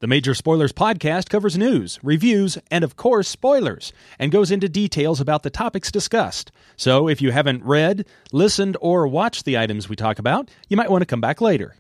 The Major Spoilers podcast covers news, reviews, and of course, spoilers, and goes into details about the topics discussed. So if you haven't read, listened, or watched the items we talk about, you might want to come back later.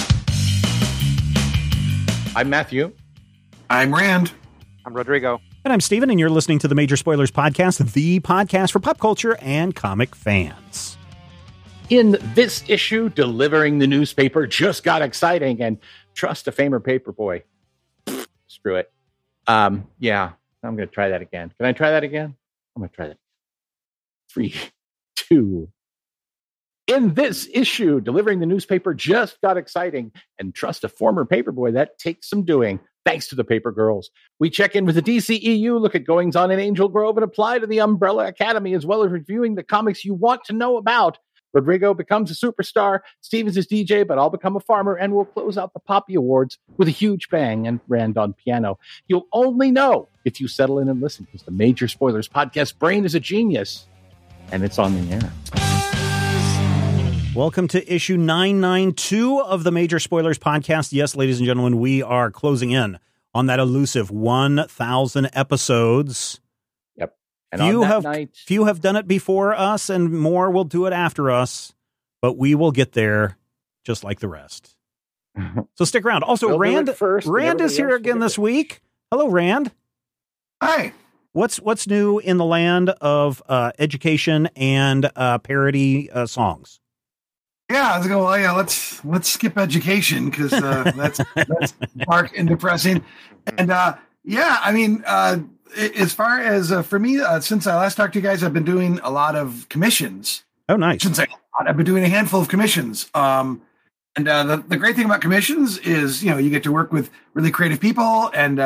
I'm Matthew. I'm Rand. I'm Rodrigo. And I'm Steven, and you're listening to the Major Spoilers podcast, the podcast for pop culture and comic fans. In this issue, delivering the newspaper just got exciting, and trust a famer paperboy. Screw it. Yeah, I'm going to try that again. Can I try that again? I'm going to try that. 3, 2. In this issue, delivering the newspaper just got exciting, and trust a former paperboy. That takes some doing. Thanks to the Paper Girls. We check in with the DCEU, look at goings on in Angel Grove, and apply to the Umbrella Academy, as well as reviewing the comics you want to know about. Rodrigo becomes a superstar, Stevens is DJ, but I'll become a farmer, and we'll close out the Poppy Awards with a huge bang and Rand on piano. You'll only know if you settle in and listen, because the Major Spoilers podcast brain is a genius, and it's on the air. Welcome to issue 992 of the Major Spoilers podcast. Yes, ladies and gentlemen, we are closing in on that elusive 1,000 episodes. Yep. And Few have done it before us, and more will do it after us, but we will get there just like the rest. So stick around. Also, we'll Rand is here again this week. Hello, Rand. Hi. What's new in the land of education and parody songs? Yeah, I was going. Well, yeah, let's skip education because that's dark and depressing. And yeah, I mean, as far as for me, since I last talked to you guys, I've been doing a lot of commissions. Oh, nice. I've been doing a handful of commissions. And the great thing about commissions is, you get to work with really creative people, and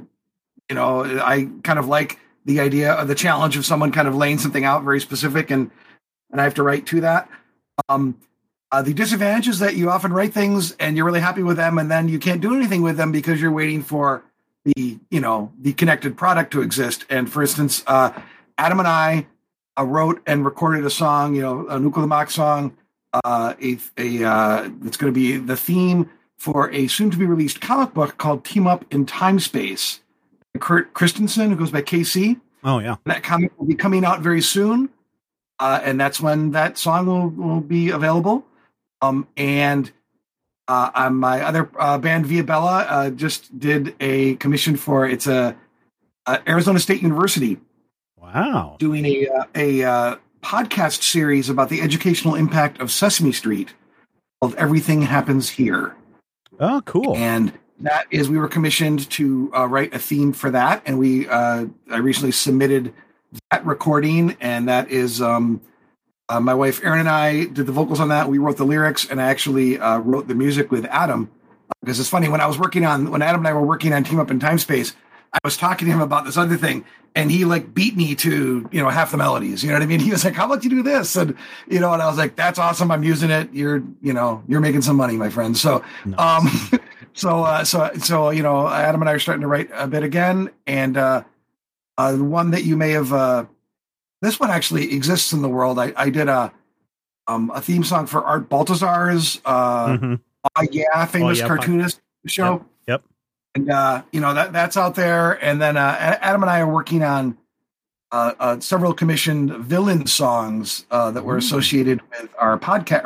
I kind of like the idea of the challenge of someone kind of laying something out very specific, and I have to write to that. The disadvantage is that you often write things and you're really happy with them, and then you can't do anything with them because you're waiting for the connected product to exist. And for instance, Adam and I wrote and recorded a song, a Nuclear Mock song. It's going to be the theme for a soon-to-be-released comic book called Team Up in Time Space. Kurt Christensen, who goes by KC. Oh, yeah. That comic will be coming out very soon, and that's when that song will be available. And my other band, Via Bella, just did a commission for Arizona State University. Wow. Doing a podcast series about the educational impact of Sesame Street called Everything Happens Here. Oh, cool. And that is, we were commissioned to write a theme for that. And I recently submitted that recording, and that is, my wife Erin and I did the vocals on that. We wrote the lyrics, and I actually wrote the music with Adam. Because it's funny, when Adam and I were working on Team Up in Time Space, I was talking to him about this other thing, and he beat me to half the melodies. You know what I mean? He was like, "How about you do this?" And and I was like, "That's awesome. I'm using it. You're making some money, my friend." So, nice. So Adam and I are starting to write a bit again, and the one that you may have. This one actually exists in the world. I did a theme song for Art Baltazar's famous cartoonist show. Yep. And that's out there. And then Adam and I are working on several commissioned villain songs that were associated with our podcast.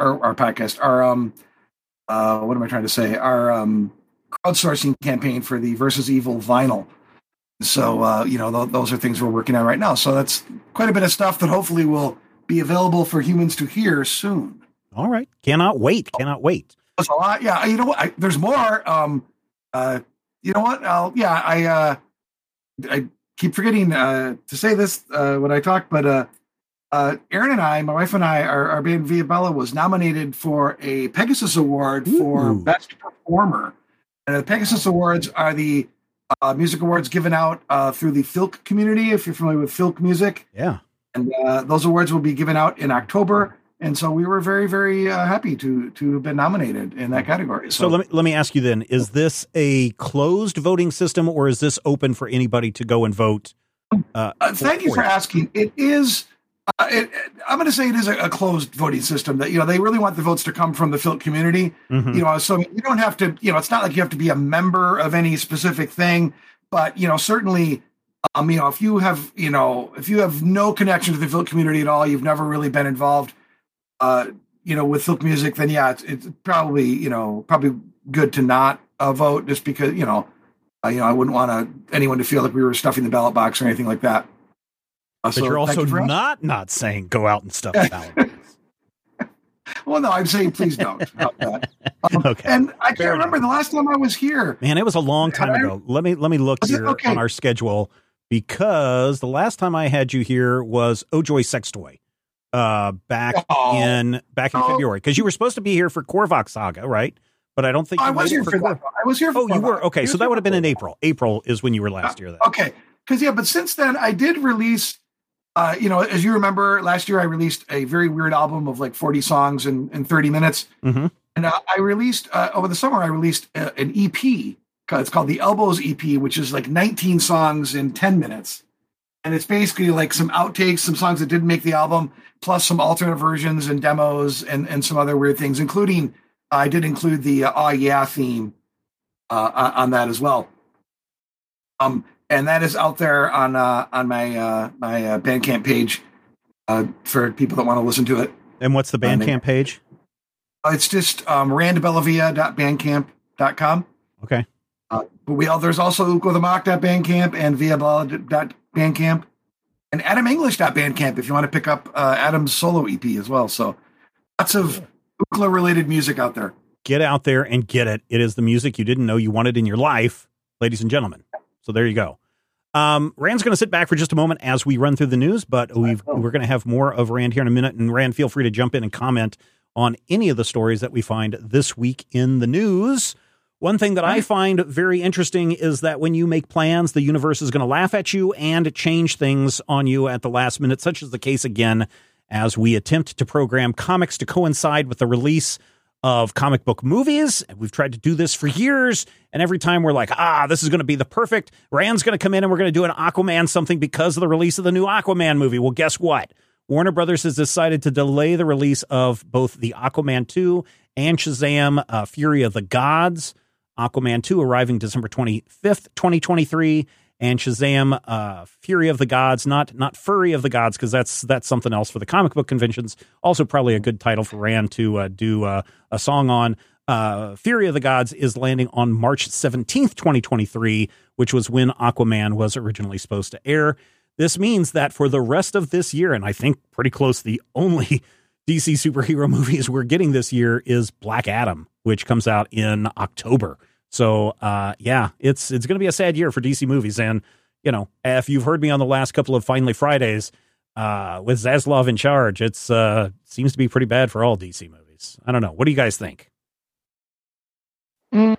What am I trying to say? Our crowdsourcing campaign for the Versus Evil vinyl. So, those are things we're working on right now. So that's quite a bit of stuff that hopefully will be available for humans to hear soon. All right. Cannot wait. That's a lot. Yeah. You know what? There's more. You know what? I keep forgetting to say this when I talk, but Erin and I, my wife and I, our band Via Bella was nominated for a Pegasus Award for Best Performer. And the Pegasus Awards are the music awards given out through the Filk community, if you're familiar with Filk music. Yeah. And those awards will be given out in October. And so we were very, very happy to have been nominated in that category. So let me ask you then, is this a closed voting system, or is this open for anybody to go and vote? Thank you for asking. It is I'm going to say it is a closed voting system that, they really want the votes to come from the Filk community. Mm-hmm. So you don't have to, it's not like you have to be a member of any specific thing, but, certainly, if you have no connection to the Filk community at all, you've never really been involved, with Filk music, then yeah, it's probably good to not vote just because, I wouldn't want anyone to feel like we were stuffing the ballot box or anything like that. But you're also not saying go out and stuff the ballot box. Well, no, I'm saying please don't. Okay. And I can't remember the last time I was here. Man, it was a long time ago. Let me look here on our schedule, because the last time I had you here was Oh Joy Sex Toy. Back in February, because you were supposed to be here for Korvac Saga, right? But I don't think I was here for that. I was here for you were? Okay, so that would have been in April. April is when you were last year then. Okay. Because, but since then I did release, as you remember, last year I released a very weird album of like 40 songs in 30 minutes. Mm-hmm. And I released, over the summer, I released an EP. It's called the Elbows EP, which is like 19 songs in 10 minutes. And it's basically like some outtakes, some songs that didn't make the album, plus some alternate versions and demos and some other weird things, including, I did include the Aw Yeah theme on that as well. And that is out there on my my Bandcamp page for people that want to listen to it. And what's the Bandcamp page? It's just randbellavia.bandcamp.com. Okay. But there's also ukothemock.bandcamp and viabala.bandcamp and adamenglish.bandcamp if you want to pick up Adam's solo EP as well. So lots of Ookla related music out there. Get out there and get it. It is the music you didn't know you wanted in your life, ladies and gentlemen. So there you go. Rand's going to sit back for just a moment as we run through the news, but we're going to have more of Rand here in a minute. And Rand, feel free to jump in and comment on any of the stories that we find this week in the news. One thing that I find very interesting is that when you make plans, the universe is going to laugh at you and change things on you at the last minute, such is the case again as we attempt to program comics to coincide with the release of comic book movies. We've tried to do this for years, and every time we're like, this is going to be the perfect, Rand's going to come in and we're going to do an Aquaman something because of the release of the new Aquaman movie. Well, guess what? Warner Brothers has decided to delay the release of both the Aquaman 2 and Shazam Fury of the Gods. Aquaman 2 arriving December 25th, 2023, and Shazam Fury of the Gods, not Furry of the Gods, because that's something else for the comic book conventions. Also probably a good title for Rand to do a song on. Fury of the Gods is landing on March 17th, 2023, which was when Aquaman was originally supposed to air. This means that for the rest of this year, and I think pretty close, the only DC superhero movies we're getting this year is Black Adam, which comes out in October. So, it's going to be a sad year for DC movies. And, if you've heard me on the last couple of Finally Fridays with Zaslav in charge, it's seems to be pretty bad for all DC movies. I don't know. What do you guys think? At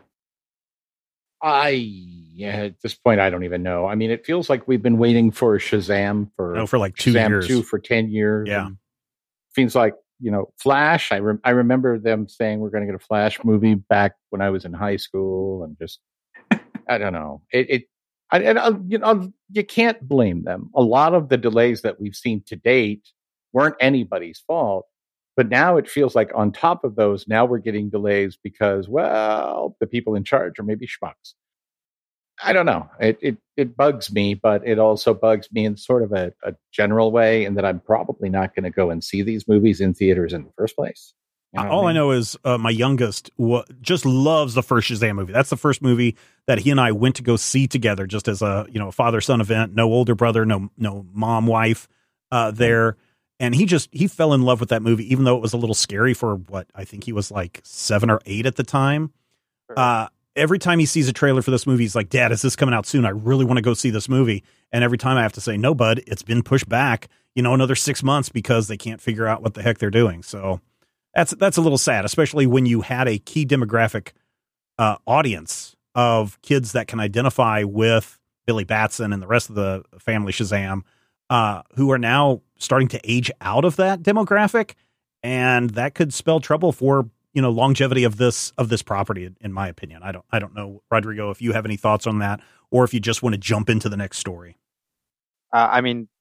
this point, I don't even know. I mean, it feels like we've been waiting for Shazam for like 2 Shazam years. 2 for 10 years. Yeah. Seems like, Flash. I remember them saying we're going to get a Flash movie back when I was in high school, and just I don't know. You can't blame them. A lot of the delays that we've seen to date weren't anybody's fault, but now it feels like on top of those, now we're getting delays because, well, the people in charge are maybe schmucks. I don't know. It bugs me, but it also bugs me in sort of a general way, in that I'm probably not going to go and see these movies in theaters in the first place. All I know is my youngest just loves the first Shazam movie. That's the first movie that he and I went to go see together, just as a father-son event. No older brother, no mom, wife there. And he fell in love with that movie, even though it was a little scary for what I think he was like 7 or 8 at the time. Every time he sees a trailer for this movie, he's like, Dad, is this coming out soon? I really want to go see this movie. And every time I have to say, no, bud, it's been pushed back, another 6 months because they can't figure out what the heck they're doing. So that's a little sad, especially when you had a key demographic audience of kids that can identify with Billy Batson and the rest of the family Shazam, who are now starting to age out of that demographic. And that could spell trouble for longevity of this property, in my opinion. I don't know, Rodrigo, if you have any thoughts on that, or if you just want to jump into the next story. I mean,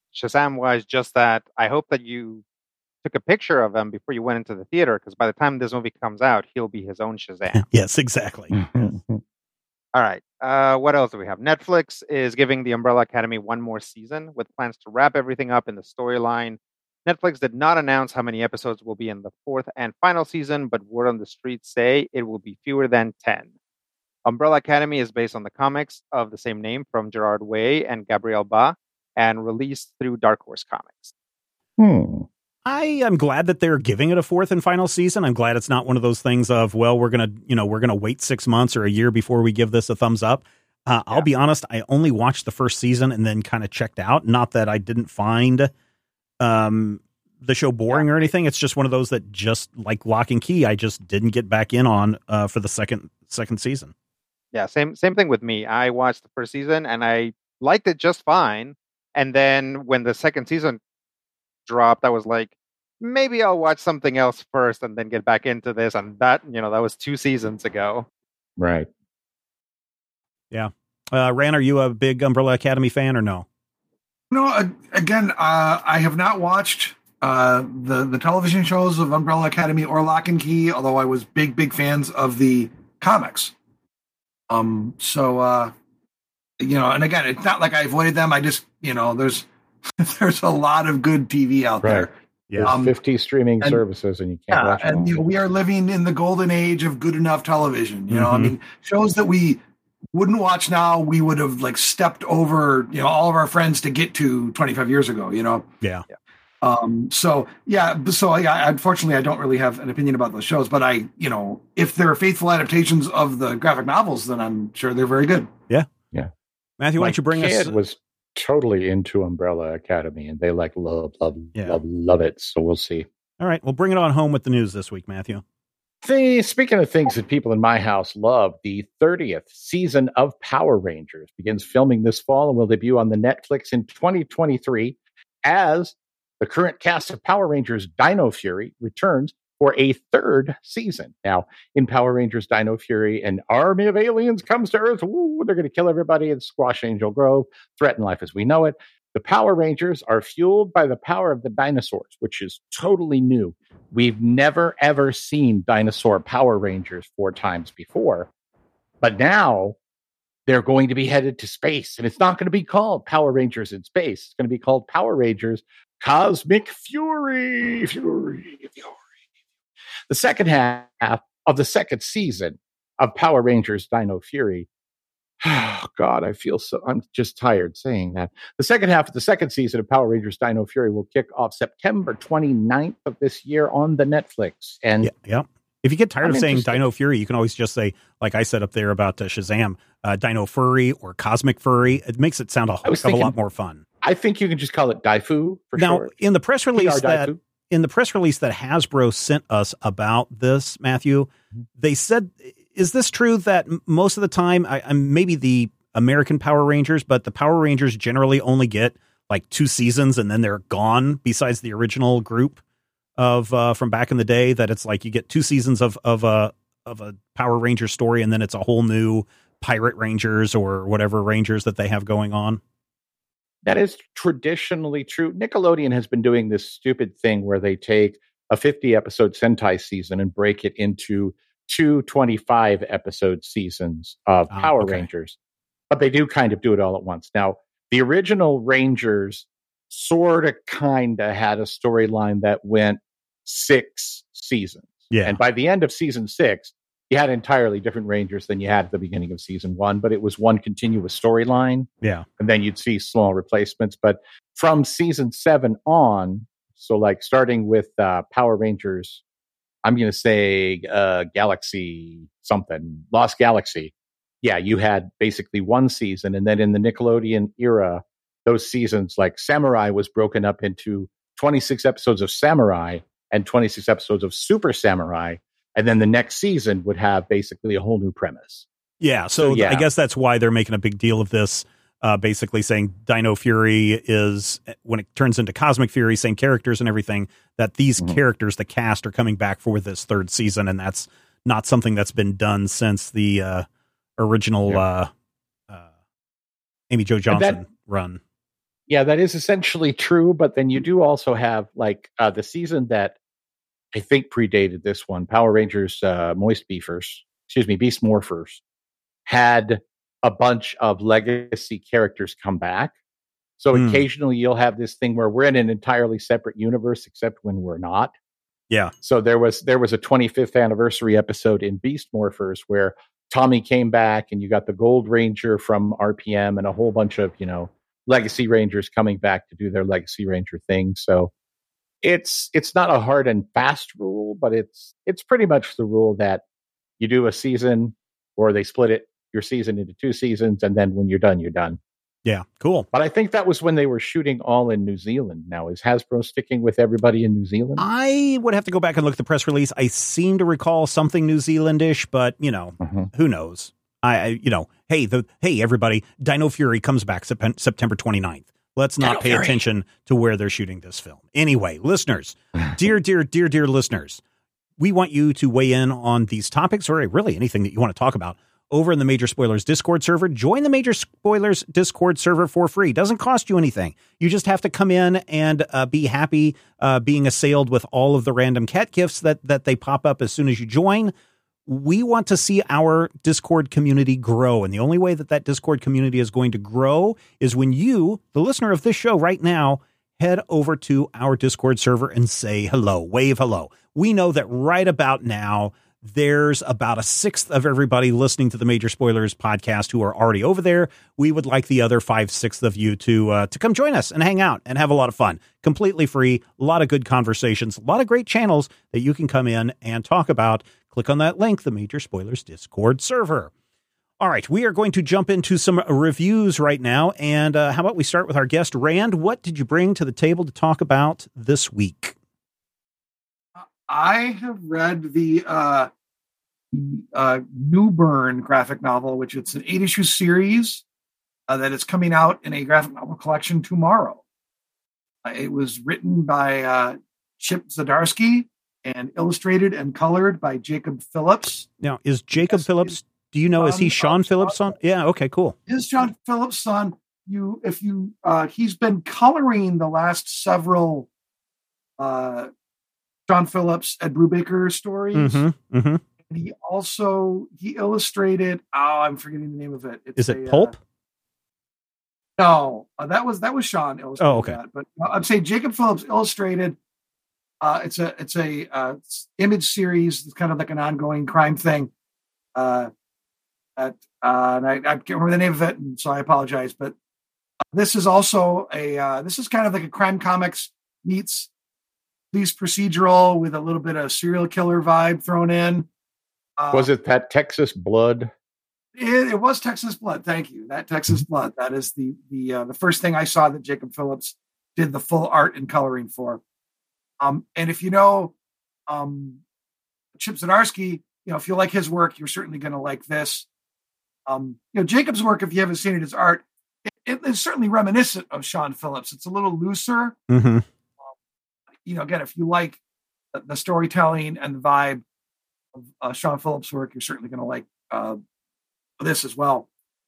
Shazam was just that. I hope that you took a picture of him before you went into the theater, because by the time this movie comes out, he'll be his own Shazam. Yes, exactly. All right. What else do we have? Netflix is giving The Umbrella Academy one more season with plans to wrap everything up in the storyline. Netflix did not announce how many episodes will be in the fourth and final season, but word on the street say it will be fewer than 10. Umbrella Academy is based on the comics of the same name from Gerard Way and Gabriel Ba, and released through Dark Horse Comics. I am glad that they're giving it a fourth and final season. I'm glad it's not one of those things of, well, we're going to wait 6 months or a year before we give this a thumbs up. I'll be honest, I only watched the first season and then kind of checked out. Not that I didn't find the show boring or anything. It's just one of those that, just like Lock and Key, I just didn't get back in on for the second season. Yeah, same thing with me. I watched the first season and I liked it just fine. And then when the second season dropped, I was like, maybe I'll watch something else first and then get back into this. And that was 2 seasons ago. Right. Yeah. Ran, are you a big Umbrella Academy fan or no? No, again, I have not watched the television shows of Umbrella Academy or Lock and Key, although I was big fans of the comics. And again, it's not like I avoided them. I just, there's a lot of good TV out there. Yeah. 50 streaming services and you can't watch them. And we are living in the golden age of good enough television. I mean, shows that we wouldn't watch now, we would have stepped over, all of our friends to get to 25 years ago, Yeah. Unfortunately, I don't really have an opinion about those shows, but if they're faithful adaptations of the graphic novels, then I'm sure they're very good. Yeah. Yeah. Matthew, why don't you bring us? Was totally into Umbrella Academy and they love it. So we'll see. All right. Well, bring it on home with the news this week, Matthew. Speaking of things that people in my house love, the 30th season of Power Rangers begins filming this fall and will debut on the Netflix in 2023 as the current cast of Power Rangers Dino Fury returns for a 3rd season. Now, in Power Rangers Dino Fury, an army of aliens comes to Earth. Ooh, they're going to kill everybody and squash Angel Grove, threaten life as we know it. The Power Rangers are fueled by the power of the dinosaurs, which is totally new. We've never, ever seen dinosaur Power Rangers 4 times before. But now they're going to be headed to space. And it's not going to be called Power Rangers in Space. It's going to be called Power Rangers Cosmic Fury. The second half of the 2nd season of Power Rangers Dino Fury. Oh, God, I'm just tired saying that. The second half of the 2nd season of Power Rangers Dino Fury will kick off September 29th of this year on the Netflix. And yeah. If you get tired of saying Dino Fury, you can always just say, like I said up there about Shazam, Dino Furry or Cosmic Furry. It makes it sound a lot more fun. I think you can just call it Daifu for now, short. In the press release that Hasbro sent us about this, Matthew, they said, is this true that most of the time, maybe the American Power Rangers, but the Power Rangers generally only get 2 seasons and then they're gone, besides the original group of from back in the day, that it's you get 2 seasons of a Power Ranger story and then it's a whole new Pirate Rangers or whatever Rangers that they have going on? That is traditionally true. Nickelodeon has been doing this stupid thing where they take a 50-episode Sentai season and break it into 2 25-episode seasons of Power Rangers. But they do kind of do it all at once. Now, the original Rangers sort of kind of had a storyline that went 6 seasons. Yeah. And by the end of season 6, you had entirely different Rangers than you had at the beginning of season 1, but it was one continuous storyline. Yeah. And then you'd see small replacements. But from season 7 on, so starting with Power Rangers, I'm going to say Galaxy something, Lost Galaxy. Yeah, you had basically 1 season. And then in the Nickelodeon era, those seasons, Samurai was broken up into 26 episodes of Samurai and 26 episodes of Super Samurai. And then the next season would have basically a whole new premise. Yeah. So I guess that's why they're making a big deal of this, basically saying Dino Fury is, when it turns into Cosmic Fury, same characters and everything, that these characters, the cast, are coming back for this 3rd season. And that's not something that's been done since the original Amy Jo Johnson run. Yeah, that is essentially true. But then you do also have like the season that I think predated this one, Power Rangers Beast Morphers, had a bunch of legacy characters come back. So occasionally you'll have this thing where we're in an entirely separate universe, except when we're not. Yeah. So there was a 25th anniversary episode in Beast Morphers where Tommy came back, and you got the Gold Ranger from RPM and a whole bunch of, Legacy Rangers coming back to do their Legacy Ranger thing. So it's not a hard and fast rule, but it's pretty much the rule that you do a season, or they split your season into 2 seasons, and then when you're done, you're done. Yeah, cool. But I think that was when they were shooting all in New Zealand. Now, is Hasbro sticking with everybody in New Zealand? I would have to go back and look at the press release. I seem to recall something New Zealandish, but who knows? Hey, everybody, Dino Fury comes back September 29th. Let's not pay attention to where they're shooting this film. Anyway, listeners, dear listeners, we want you to weigh in on these topics, or really anything that you want to talk about, over in the Major Spoilers Discord server. Join the Major Spoilers Discord server for free. Doesn't cost you anything. You just have to come in and be happy being assailed with all of the random cat gifts that they pop up as soon as you join. We want to see our Discord community grow, and the only way that Discord community is going to grow is when you, the listener of this show right now, head over to our Discord server and say hello, wave hello. We know that right about now, there's about 1/6 of everybody listening to the Major Spoilers podcast who are already over there. We would like the other 5/6 of you to come join us and hang out and have a lot of fun. Completely free, a lot of good conversations, a lot of great channels that you can come in and talk about. Click on that link, the Major Spoilers Discord server. All right, we are going to jump into some reviews right now. And how about we start with our guest, Rand? What did you bring to the table to talk about this week? I have read the New Burn graphic novel, which it's an 8-issue series that is coming out in a graphic novel collection tomorrow. It was written by Chip Zdarsky and illustrated and colored by Jacob Phillips. Now, is Jacob Phillips, do you know, is he Sean Phillips' son? Yeah, okay, cool. Is Sean Phillips' son. He's been coloring the last several Sean Phillips, Ed Brubaker stories. Mm-hmm, mm-hmm. And he illustrated, I'm forgetting the name of it. Is it Pulp? No, that was Sean illustrated. Oh, okay. That. But I'd say Jacob Phillips illustrated. It's a image series. It's kind of like an ongoing crime thing. And I can't remember the name of it, and so I apologize. But this is also this is kind of like a crime comics meets police procedural with a little bit of serial killer vibe thrown in. Was it that Texas Blood? It was Texas Blood. Thank you. That Texas Blood. That is the first thing I saw that Jacob Phillips did the full art and coloring for. And if you know Chip Zdarsky, if you like his work, you're certainly going to like this. Jacob's work, if you haven't seen it, his art, it is certainly reminiscent of Sean Phillips. It's a little looser. Mm-hmm. Again, if you like the storytelling and the vibe of Sean Phillips' work, you're certainly going to like this as well.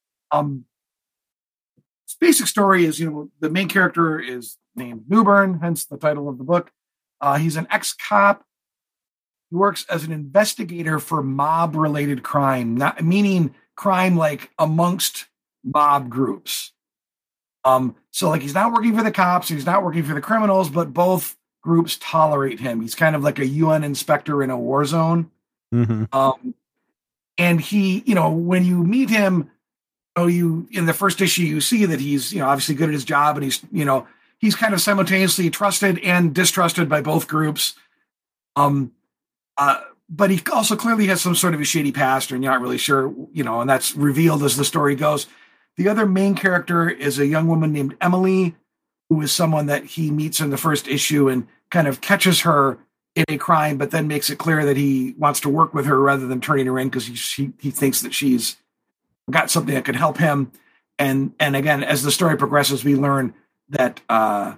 Its basic story is, the main character is named Newburn, hence the title of the book. He's an ex-cop. He works as an investigator for mob-related crime, not meaning crime like amongst mob groups. So like he's not working for the cops, he's not working for the criminals, but both groups tolerate him. He's kind of like a UN inspector in a war zone. Mm-hmm. And he, when you meet him, you in the first issue you see that he's, obviously good at his job, and he's kind of simultaneously trusted and distrusted by both groups. But he also clearly has some sort of a shady past, and you're not really sure, and that's revealed as the story goes. The other main character is a young woman named Emily, who is someone that he meets in the first issue and kind of catches her in a crime, but then makes it clear that he wants to work with her rather than turning her in because he thinks that she's got something that could help him. And again, as the story progresses, we learn that, that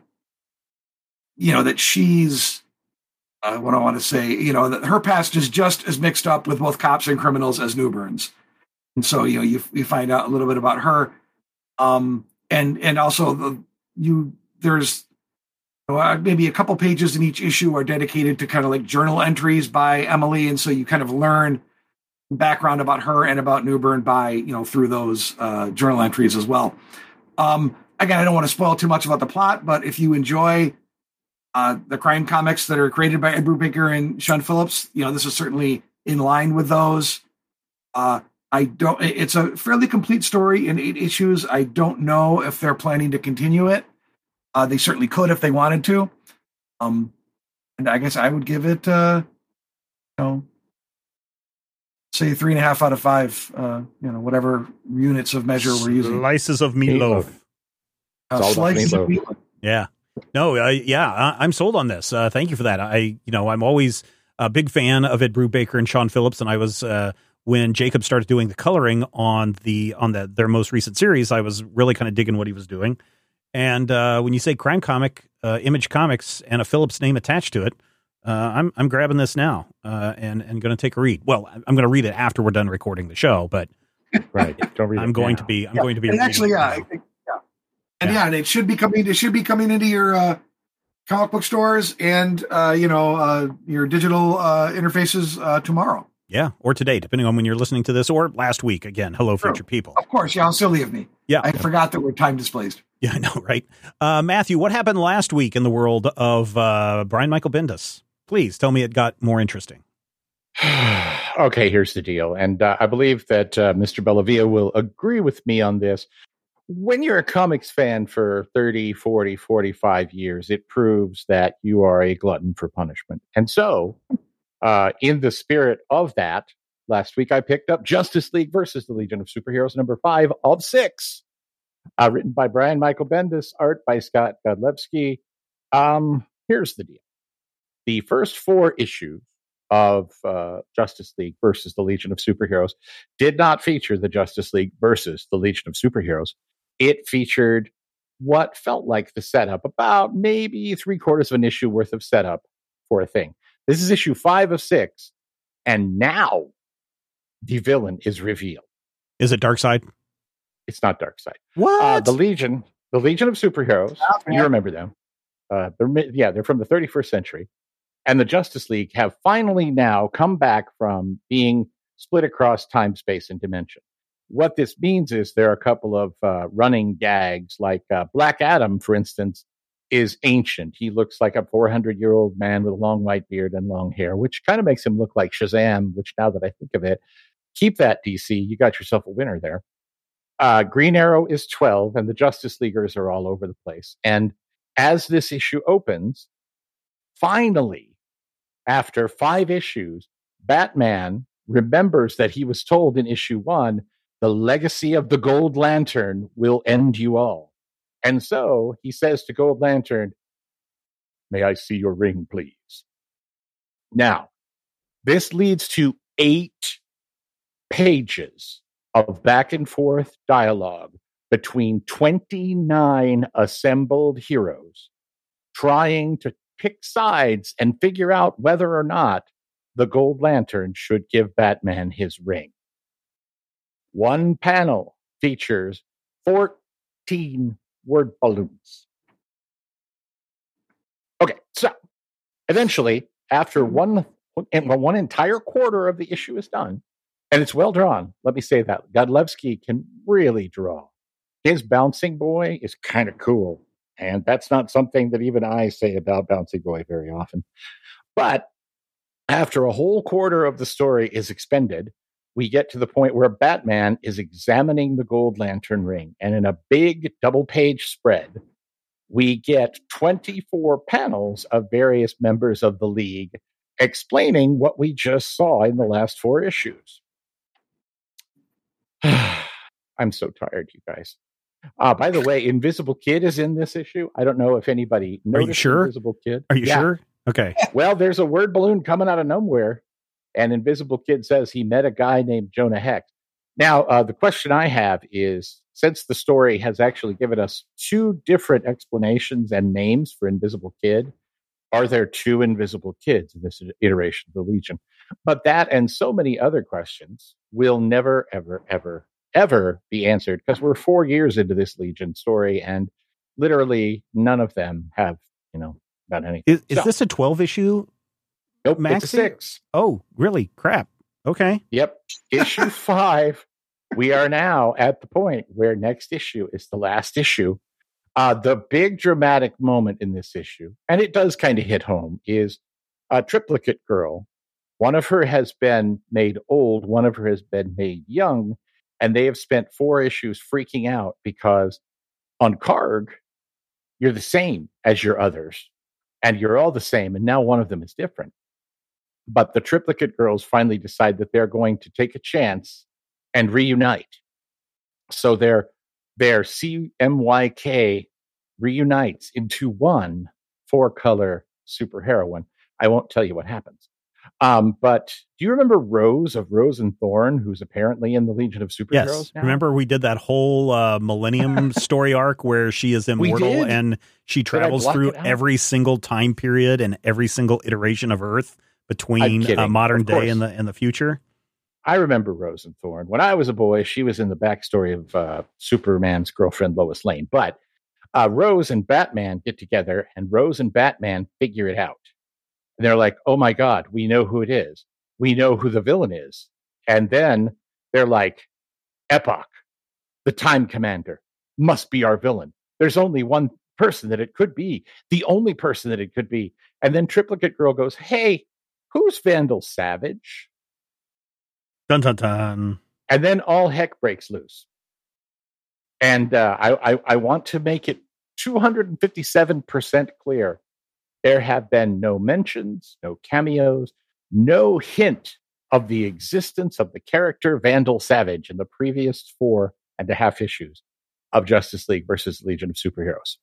she's, what I want to say, that her past is just as mixed up with both cops and criminals as Newburn's. And so, you find out a little bit about her. And also there's maybe a couple pages in each issue are dedicated to kind of like journal entries by Emily, and so you kind of learn background about her and about Newburn by through those journal entries as well. Again, I don't want to spoil too much about the plot, but if you enjoy the crime comics that are created by Ed Brubaker and Sean Phillips, this is certainly in line with those. It's a fairly complete story in 8 issues. I don't know if they're planning to continue it. They certainly could if they wanted to. And I guess I would give it, say 3.5 out of 5, whatever units of measure we're using. Slices of meatloaf. Slices of meatloaf. Yeah. No, I'm sold on this. Thank you for that. I'm always a big fan of Ed Brubaker and Sean Phillips, and I was when Jacob started doing the coloring on their most recent series, I was really kind of digging what he was doing. And when you say crime comic, Image Comics, and a Phillips name attached to it, I'm grabbing this now and going to take a read. Well, I'm going to read it after we're done recording the show, but right, don't read it. I'm going to be. And actually, and it should be coming. It should be coming into your comic book stores and your digital interfaces tomorrow. Yeah, or today, depending on when you're listening to this, or last week. Again, hello, future people. Of course, how silly of me. Yeah, I forgot that we're time displaced. Yeah, I know, right? Matthew, what happened last week in the world of Brian Michael Bendis? Please tell me it got more interesting. Okay, here's the deal. And I believe that Mr. Bellavia will agree with me on this. When you're a comics fan for 30, 40, 45 years, it proves that you are a glutton for punishment. And so, in the spirit of that, last week I picked up Justice League versus the Legion of Superheroes, number 5 of 6. Written by Brian Michael Bendis, art by Scott Godlewski. Here's the deal. The first 4 issues of Justice League versus the Legion of Superheroes did not feature the Justice League versus the Legion of Superheroes. It featured what felt like the setup, about maybe 3/4 of an issue worth of setup for a thing. This is issue 5 of 6, and now the villain is revealed. Is it Darkseid? It's not Darkseid. What? The Legion of Superheroes. You remember them? They're from the 31st century, and the Justice League have finally now come back from being split across time, space, and dimension. What this means is there are a couple of running gags, like Black Adam, for instance, is ancient. He looks like a 400-year-old man with a long white beard and long hair, which kind of makes him look like Shazam, which now that I think of it, keep that, DC. You got yourself a winner there. Green Arrow is 12, and the Justice Leaguers are all over the place. And as this issue opens, finally, after 5 issues, Batman remembers that he was told in issue 1, the legacy of the Gold Lantern will end you all. And so he says to Gold Lantern, "May I see your ring, please?" Now, this leads to 8 pages of back and forth dialogue between 29 assembled heroes trying to pick sides and figure out whether or not the Gold Lantern should give Batman his ring. One panel features 14 word balloons. Okay, so eventually, after one entire quarter of the issue is done, and it's well drawn, let me say that. Godlewski can really draw. His Bouncing Boy is kind of cool, and that's not something that even I say about Bouncing Boy very often. But after a whole quarter of the story is expended, we get to the point where Batman is examining the Gold Lantern ring. And in a big double-page spread, we get 24 panels of various members of the League explaining what we just saw in the last 4 issues. I'm so tired, you guys. By the way, Invisible Kid is in this issue. I don't know if anybody noticed. Are you sure? Invisible Kid. Are you sure? Okay. Well, there's a word balloon coming out of nowhere. And Invisible Kid says he met a guy named Jonah Hex. Now, the question I have is, since the story has actually given us 2 different explanations and names for Invisible Kid, are there 2 Invisible Kids in this iteration of the Legion? But that and so many other questions will never, ever, ever, ever be answered, because we're 4 years into this Legion story, and literally none of them have, done anything. Is this a 12 issue? Nope, maxi? It's a 6. Oh, really? Crap. Okay. Yep. Issue 5. We are now at the point where next issue is the last issue. The big dramatic moment in this issue, and it does kind of hit home, is a Triplicate Girl. One of her has been made old, one of her has been made young, and they have spent 4 issues freaking out because on Karg, you're the same as your others, and you're all the same, and now one of them is different. But the Triplicate Girls finally decide that they're going to take a chance and reunite. So their CMYK reunites into one 4-color superheroine. I won't tell you what happens. But do you remember Rose of Rose and Thorn, who's apparently in the Legion of Superheroes Yes. now? Remember we did that whole Millennium story arc where she is immortal and she travels through every single time period and every single iteration of Earth between modern day and the future? I remember Rose and Thorn. When I was a boy, she was in the backstory of Superman's girlfriend, Lois Lane. But Rose and Batman get together, and Rose and Batman figure it out. And they're like, oh my God, we know who it is. We know who the villain is. And then they're like, Epoch, the Time Commander, must be our villain. There's only one person that it could be. The only person that it could be. And then Triplicate Girl goes, hey, who's Vandal Savage? Dun, dun, dun. And then all heck breaks loose. And I want to make it 257% clear. There have been no mentions, no cameos, no hint of the existence of the character Vandal Savage in the previous 4.5 issues of Justice League versus Legion of Superheroes.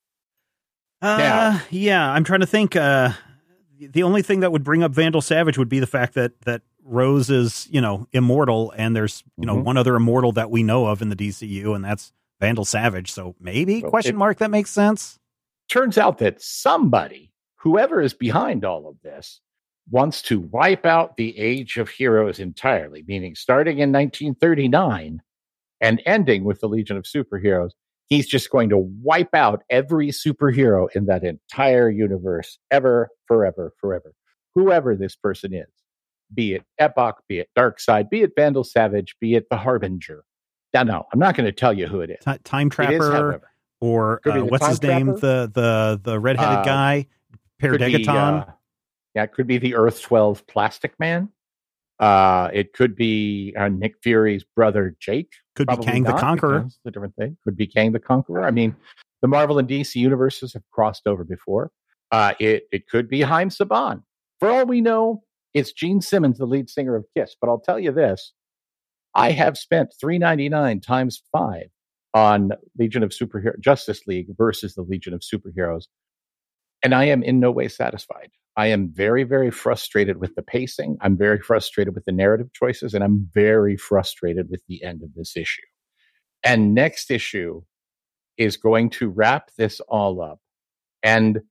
Yeah, I'm trying to think. The only thing that would bring up Vandal Savage would be the fact that Rose is, immortal, and there's, one other immortal that we know of in the DCU, and that's Vandal Savage. So maybe, question mark, that makes sense. Turns out that somebody, whoever is behind all of this, wants to wipe out the Age of Heroes entirely, meaning starting in 1939 and ending with the Legion of Superheroes. He's just going to wipe out every superhero in that entire universe, ever, forever, forever. Whoever this person is, be it Epoch, be it Darkseid, be it Vandal Savage, be it the Harbinger. No, I'm not going to tell you who it is. Time Trapper, or what's his name? The redheaded guy, Paradegaton. It could be the Earth 12 Plastic Man. It could be Nick Fury's brother Jake. Could be Kang the Conqueror. That's a different thing. Could be Kang the Conqueror. I mean, the Marvel and DC universes have crossed over before. It could be Haim Saban. For all we know, it's Gene Simmons, the lead singer of Kiss. But I'll tell you this: I have spent $3.99 times 5 on Legion of Superheroes, Justice League versus the Legion of Superheroes, and I am in no way satisfied. I am very, very frustrated with the pacing. I'm very frustrated with the narrative choices, and I'm very frustrated with the end of this issue. And next issue is going to wrap this all up. And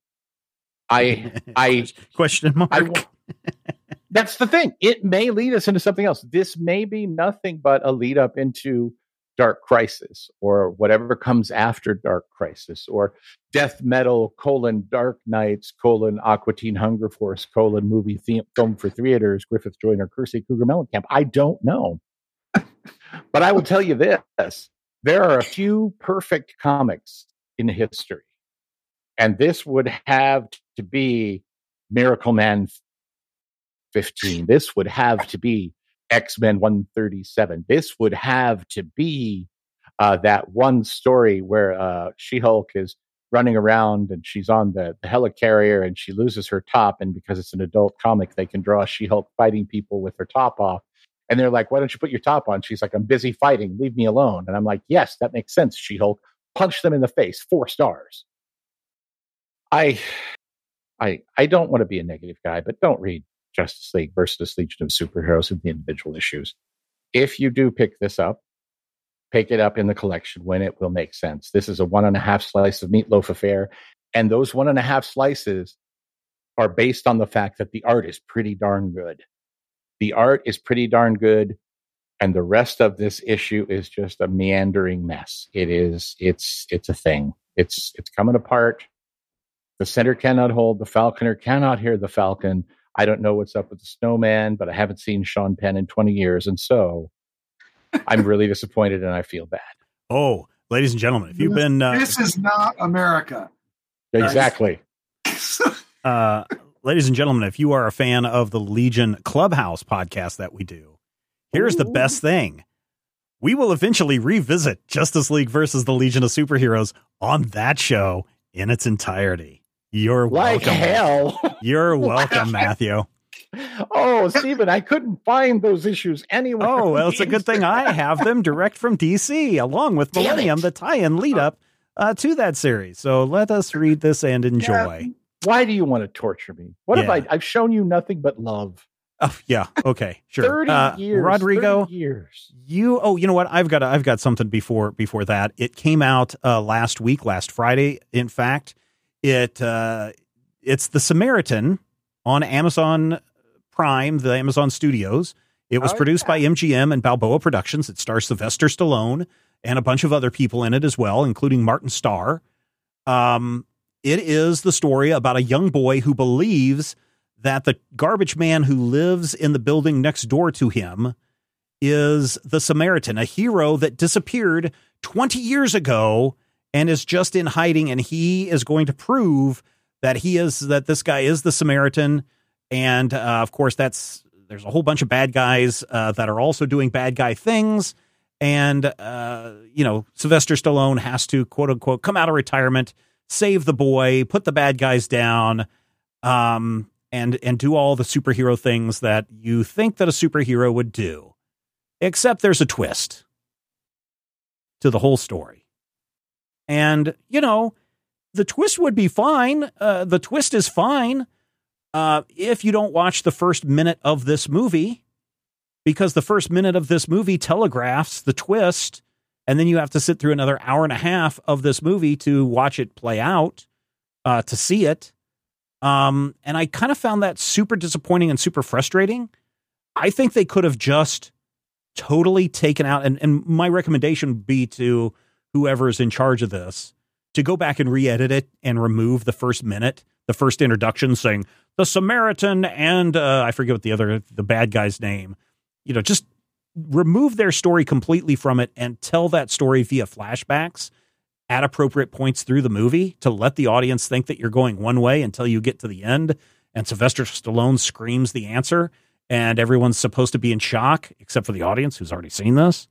I question mark. That's the thing. It may lead us into something else. This may be nothing but a lead up into Dark Crisis, or whatever comes after Dark Crisis, or Death Metal, Dark Knights, Aqua Teen Hunger Force, movie film for theaters, Griffith Joyner, Kersey Cougar Mellencamp. I don't know. But I will tell you this. There are a few perfect comics in history. And this would have to be Miracle Man 15. This would have to be X-Men 137. This would have to be that one story where She-Hulk is running around and she's on the helicarrier and she loses her top, and because it's an adult comic, they can draw She-Hulk fighting people with her top off. And they're like, why don't you put your top on? She's like, I'm busy fighting. Leave me alone. And I'm like, yes, that makes sense, She-Hulk. Punch them in the face. 4 stars. I don't want to be a negative guy, but don't read Justice League versus Legion of Superheroes in the individual issues. If you do pick this up, pick it up in the collection when it will make sense. This is a 1.5 slice of meatloaf affair, and those 1.5 slices are based on the fact that the art is pretty darn good. The art is pretty darn good, and the rest of this issue is just a meandering mess. It's a thing. It's coming apart. The center cannot hold the Falcon or cannot hear the Falcon. I don't know what's up with the Snowman, but I haven't seen Sean Penn in 20 years. And so I'm really disappointed and I feel bad. Oh, ladies and gentlemen, if you've been... this is not America. Exactly. Ladies and gentlemen, if you are a fan of the Legion Clubhouse podcast that we do, here's the best thing. We will eventually revisit Justice League versus the Legion of Superheroes on that show in its entirety. You're like welcome. Hell. You're welcome, Matthew. Oh, Stephen, I couldn't find those issues anywhere. Oh, well, it's a good thing I have them direct from DC, along with Millennium, the tie-in lead-up to that series. So let us read this and enjoy. Yeah. Why do you want to torture me? What have I've shown you nothing but love. Oh, yeah. Okay, sure. 30 years, Rodrigo, 30 years. You know what? I've got something before that. It came out last Friday. In fact, it's The Samaritan on Amazon Prime, the Amazon Studios. It was produced by MGM and Balboa Productions. It stars Sylvester Stallone and a bunch of other people in it as well, including Martin Starr. It is the story about a young boy who believes that the garbage man who lives in the building next door to him is the Samaritan, a hero that disappeared 20 years ago and is just in hiding. And he is going to prove that this guy is the Samaritan. And of course, there's a whole bunch of bad guys that are also doing bad guy things. And, Sylvester Stallone has to, quote unquote, come out of retirement, save the boy, put the bad guys down, and do all the superhero things that you think that a superhero would do. Except there's a twist to the whole story. And, the twist would be fine. The twist is fine if you don't watch the first minute of this movie, because the first minute of this movie telegraphs the twist, and then you have to sit through another hour and a half of this movie to watch it play out, to see it. And I kind of found that super disappointing and super frustrating. I think they could have just totally taken out, and my recommendation would be to whoever is in charge of this to go back and re-edit it and remove the first minute, the first introduction saying the Samaritan and I forget what the bad guy's name, just remove their story completely from it and tell that story via flashbacks at appropriate points through the movie to let the audience think that you're going one way until you get to the end and Sylvester Stallone screams the answer and everyone's supposed to be in shock except for the audience who's already seen this.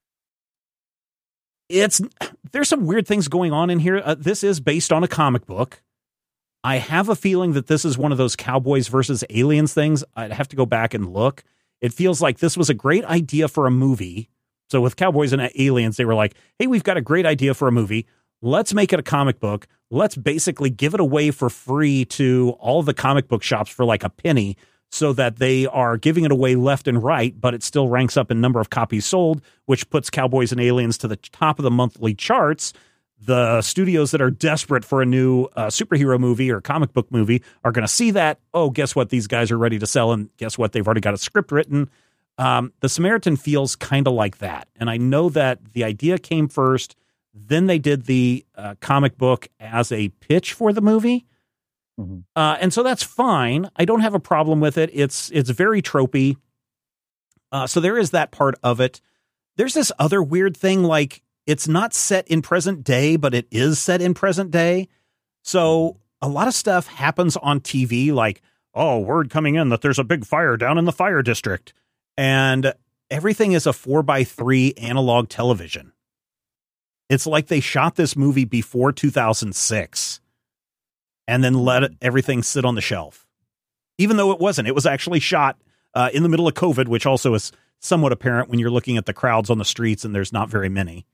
There's some weird things going on in here. This is based on a comic book. I have a feeling that this is one of those Cowboys versus Aliens things. I'd have to go back and look. It feels like this was a great idea for a movie. So with Cowboys and Aliens, they were like, hey, we've got a great idea for a movie. Let's make it a comic book. Let's basically give it away for free to all the comic book shops for like a penny so that they are giving it away left and right, but it still ranks up in number of copies sold, which puts Cowboys and Aliens to the top of the monthly charts. The studios that are desperate for a new superhero movie or comic book movie are going to see that. Oh, guess what? These guys are ready to sell. And guess what? They've already got a script written. The Samaritan feels kind of like that. And I know that the idea came first. Then they did the comic book as a pitch for the movie. Mm-hmm. And so that's fine. I don't have a problem with it. It's very tropey. So there is that part of it. There's this other weird thing, like it's not set in present day, but it is set in present day. So a lot of stuff happens on TV, like, oh, word coming in that there's a big fire down in the fire district. And everything is a 4:3 analog television. It's like they shot this movie before 2006 and then let everything sit on the shelf. Even though it wasn't. It was actually shot in the middle of COVID, which also is somewhat apparent when you're looking at the crowds on the streets and there's not very many.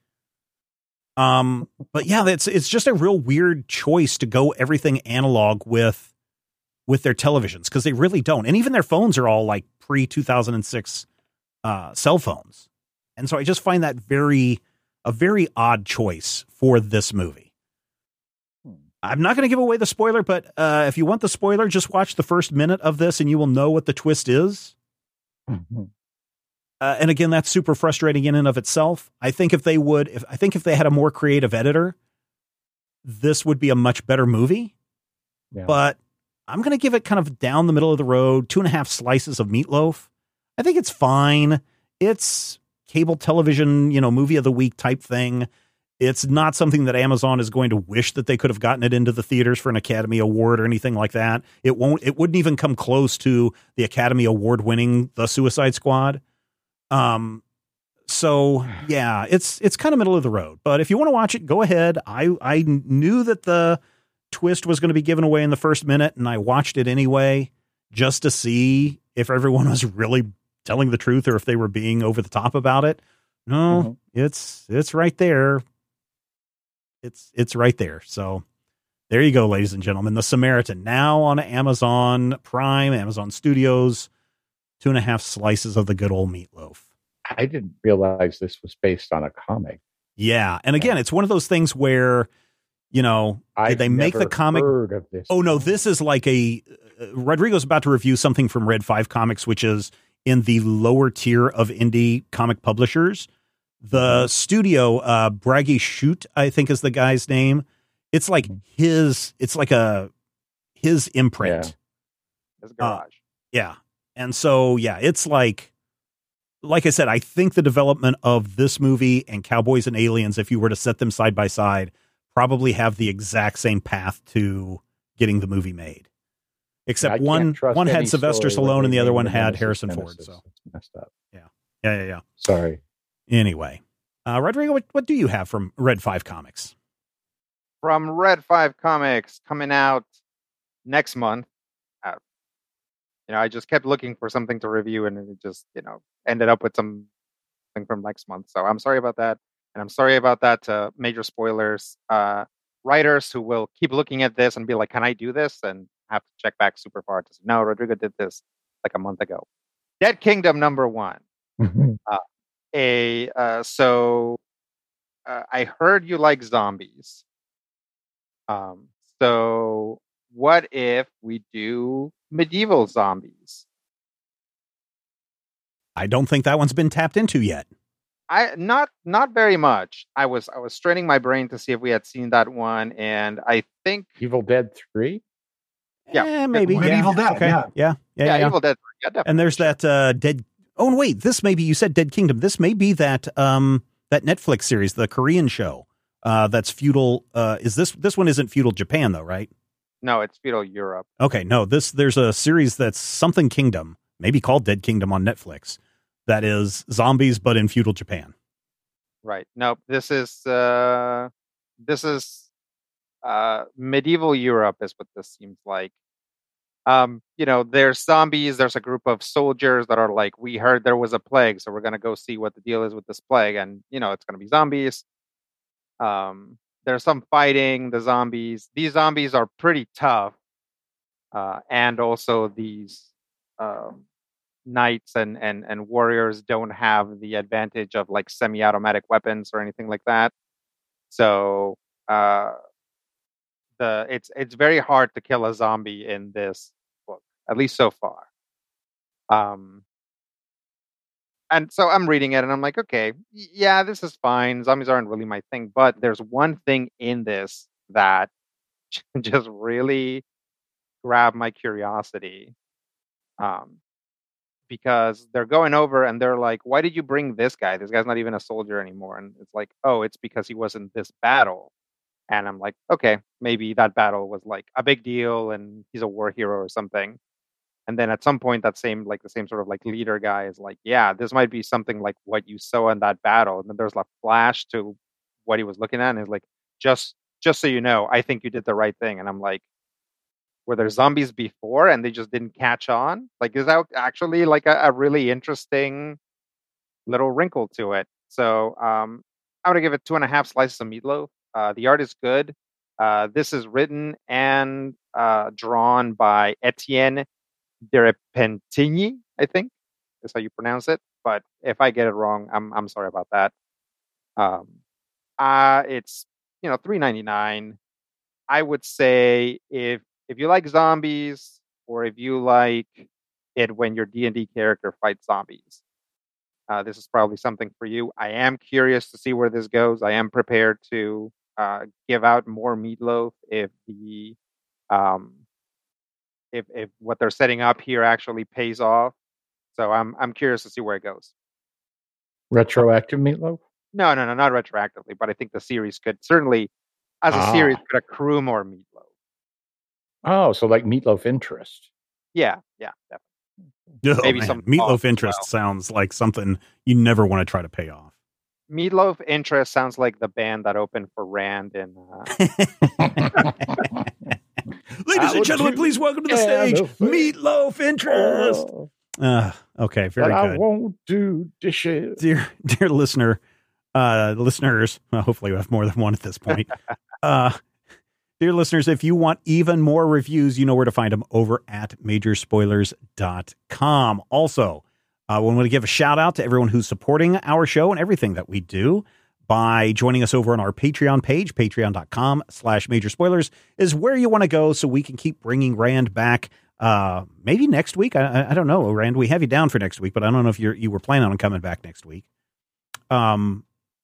But yeah, it's just a real weird choice to go everything analog with their televisions, because they really don't. And even their phones are all like pre-2006 cell phones. And so I just find that a very odd choice for this movie. I'm not going to give away the spoiler, but if you want the spoiler, just watch the first minute of this and you will know what the twist is. Mm-hmm. And again, that's super frustrating in and of itself. I think if they had a more creative editor, this would be a much better movie. Yeah. But I'm going to give it kind of down the middle of the road, 2.5 slices of meatloaf. I think it's fine. It's cable television, movie of the week type thing. It's not something that Amazon is going to wish that they could have gotten it into the theaters for an Academy Award or anything like that. It wouldn't even come close to the Academy Award winning The Suicide Squad. So yeah, it's kind of middle of the road, but if you want to watch it, go ahead. I knew that the twist was going to be given away in the first minute, and I watched it anyway just to see if everyone was really telling the truth or if they were being over the top about it. No, it's right there. It's right there. So there you go, ladies and gentlemen. The Samaritan, now on Amazon Prime, Amazon Studios, 2.5 slices of the good old meatloaf. I didn't realize this was based on a comic. Yeah. And again, it's one of those things where, did they make the comic? Heard of this. Oh, no, this is like Rodrigo's about to review something from Red 5 Comics, which is in the lower tier of indie comic publishers. The studio, Bragi Shoot, I think is the guy's name. It's like his imprint. Yeah. His garage. Yeah. And so, yeah, it's like I said, I think the development of this movie and Cowboys and Aliens, if you were to set them side by side, probably have the exact same path to getting the movie made. Except one had Sylvester Stallone and the other one had Harrison Ford. So it's messed up. Yeah. Sorry. Anyway, Rodrigo, what do you have from Red 5 Comics? From Red 5 Comics, coming out next month. I just kept looking for something to review, and it just, ended up with something from next month. So I'm sorry about that. And I'm sorry about that. Major spoilers. Writers who will keep looking at this and be like, can I do this? And have to check back super far to say, no, Rodrigo did this like a month ago. Dead Kingdom #1. I heard you like zombies. So what if we do medieval zombies? I don't think that one's been tapped into yet. Not very much. I was straining my brain to see if we had seen that one, and I think Evil Dead 3. Yeah, maybe. Medieval Dead. Okay. Yeah. Evil Dead 3. Yeah, definitely. And there's that Dead. Oh wait, this maybe you said Dead Kingdom. This may be that Netflix series, the Korean show. That's feudal. Is this one isn't feudal Japan though, right? No, it's feudal Europe. Okay, no. There's a series that's something Kingdom, maybe called Dead Kingdom on Netflix. That is zombies, but in feudal Japan. Right. No, this is medieval Europe is what this seems like. There's zombies. There's a group of soldiers that are like, we heard there was a plague, so we're going to go see what the deal is with this plague. And, it's going to be zombies. There's some fighting, the zombies. These zombies are pretty tough. And also these knights and warriors don't have the advantage of like semi-automatic weapons or anything like that. So it's very hard to kill a zombie in this book, at least so far. And so I'm reading it and I'm like, okay, yeah, this is fine. Zombies aren't really my thing, but there's one thing in this that just really grabbed my curiosity. Because they're going over and they're like, why did you bring this guy? This guy's not even a soldier anymore. And it's like, oh, it's because he was in this battle. And I'm like, okay, maybe that battle was like a big deal and he's a war hero or something. And then at some point, the same sort of like leader guy is like, yeah, this might be something like what you saw in that battle. And then there's like flash to what he was looking at. And he's like, just so you know, I think you did the right thing. And I'm like, were there zombies before and they just didn't catch on? Like, is that actually like a really interesting little wrinkle to it? So I'm going to give it 2.5 slices of meatloaf. The art is good. This is written and drawn by Etienne de Repentigny, I think is how you pronounce it. But if I get it wrong, I'm sorry about that. It's $3.99. I would say if you like zombies, or if you like it when your D&D character fights zombies, this is probably something for you. I am curious to see where this goes. I am prepared to give out more Meatloaf if the if what they're setting up here actually pays off. So I'm curious to see where it goes. Retroactive Meatloaf? No, not retroactively, but I think the series could certainly, as a series, could accrue more Meatloaf. Oh, so like Meatloaf interest. Yeah, definitely. Oh, maybe some Meatloaf interest sounds like something you never want to try to pay off. Meatloaf interest sounds like the band that opened for Rand in. Ladies and gentlemen, please welcome to the stage, Meatloaf interest. Okay, very good. I won't do dishes, dear listeners. Hopefully, we have more than one at this point. Dear listeners, if you want even more reviews, you know where to find them over at majorspoilers.com. Also, we want to give a shout out to everyone who's supporting our show and everything that we do by joining us over on our Patreon page. Patreon.com/majorspoilers is where you want to go so we can keep bringing Rand back. Maybe next week. I don't know, Rand. We have you down for next week, but I don't know if you were planning on coming back next week. We'll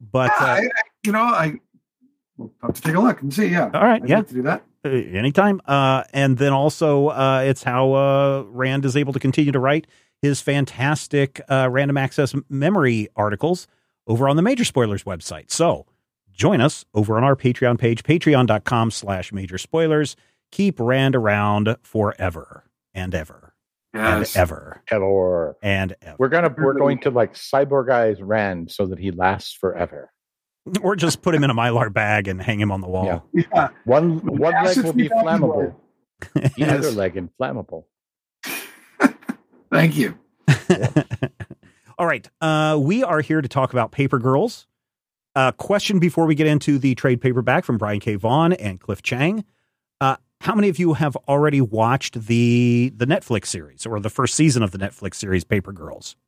have to take a look and see. Yeah. All right. I'd like to do that anytime. And then also, it's how Rand is able to continue to write his fantastic random access memory articles over on the Major Spoilers website. So join us over on our Patreon page, patreon.com/majorspoilers. Keep Rand around forever and ever. Yes. And ever. And ever. We're going to like cyborgize Rand so that he lasts forever. Or just put him in a Mylar bag and hang him on the wall. Yeah. One leg will be flammable. The other leg inflammable. Thank you. All right. We are here to talk about Paper Girls. Question before we get into the trade paperback from Brian K. Vaughan and Cliff Chang. How many of you have already watched the Netflix series or the first season of the Netflix series Paper Girls?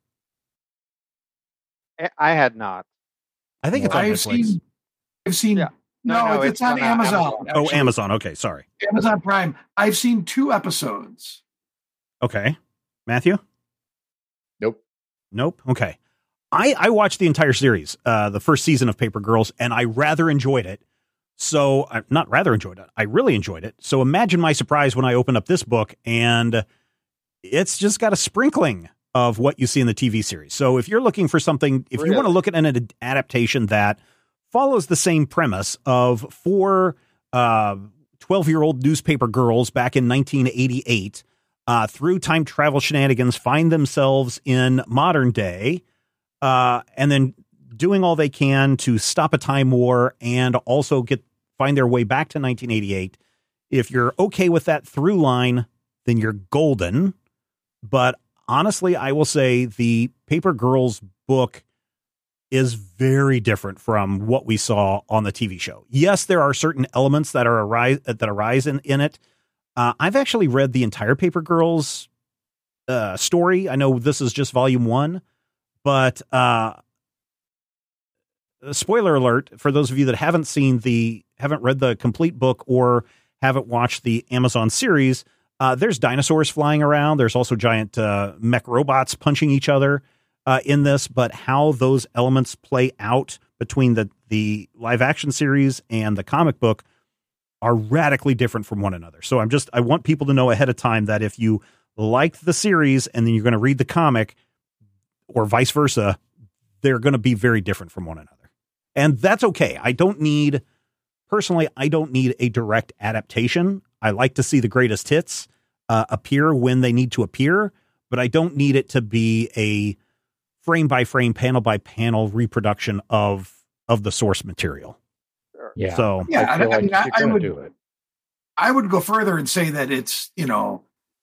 I had not. I think it's on Netflix. I've seen. Yeah. No, it's on Amazon. Oh, Amazon. Okay, sorry. Amazon Prime. I've seen 2 episodes. Okay. Matthew? Nope. Okay. I watched the entire series, the first season of Paper Girls, and I rather enjoyed it. So, not rather enjoyed it. I really enjoyed it. So imagine my surprise when I open up this book, and it's just got a sprinkling of what you see in the TV series. So if you're looking for something, if you want to look at an adaptation that follows the same premise of 4 12-year-old newspaper girls back in 1988, through time travel shenanigans, find themselves in modern day, and then doing all they can to stop a time war and also find their way back to 1988. If you're okay with that through line, then you're golden. But honestly, I will say the Paper Girls book is very different from what we saw on the TV show. Yes, there are certain elements that arise in it. I've actually read the entire Paper Girls story. I know this is just volume 1, but spoiler alert for those of you that haven't read the complete book or haven't watched the Amazon series. There's dinosaurs flying around. There's also giant mech robots punching each other in this, but how those elements play out between the live action series and the comic book are radically different from one another. So I want people to know ahead of time that if you liked the series and then you're going to read the comic or vice versa, they're going to be very different from one another. And that's okay. Personally, I don't need a direct adaptation. I like to see the greatest hits appear when they need to appear, but I don't need it to be a frame by frame, panel by panel reproduction of the source material. Yeah. So I would go further and say that it's, the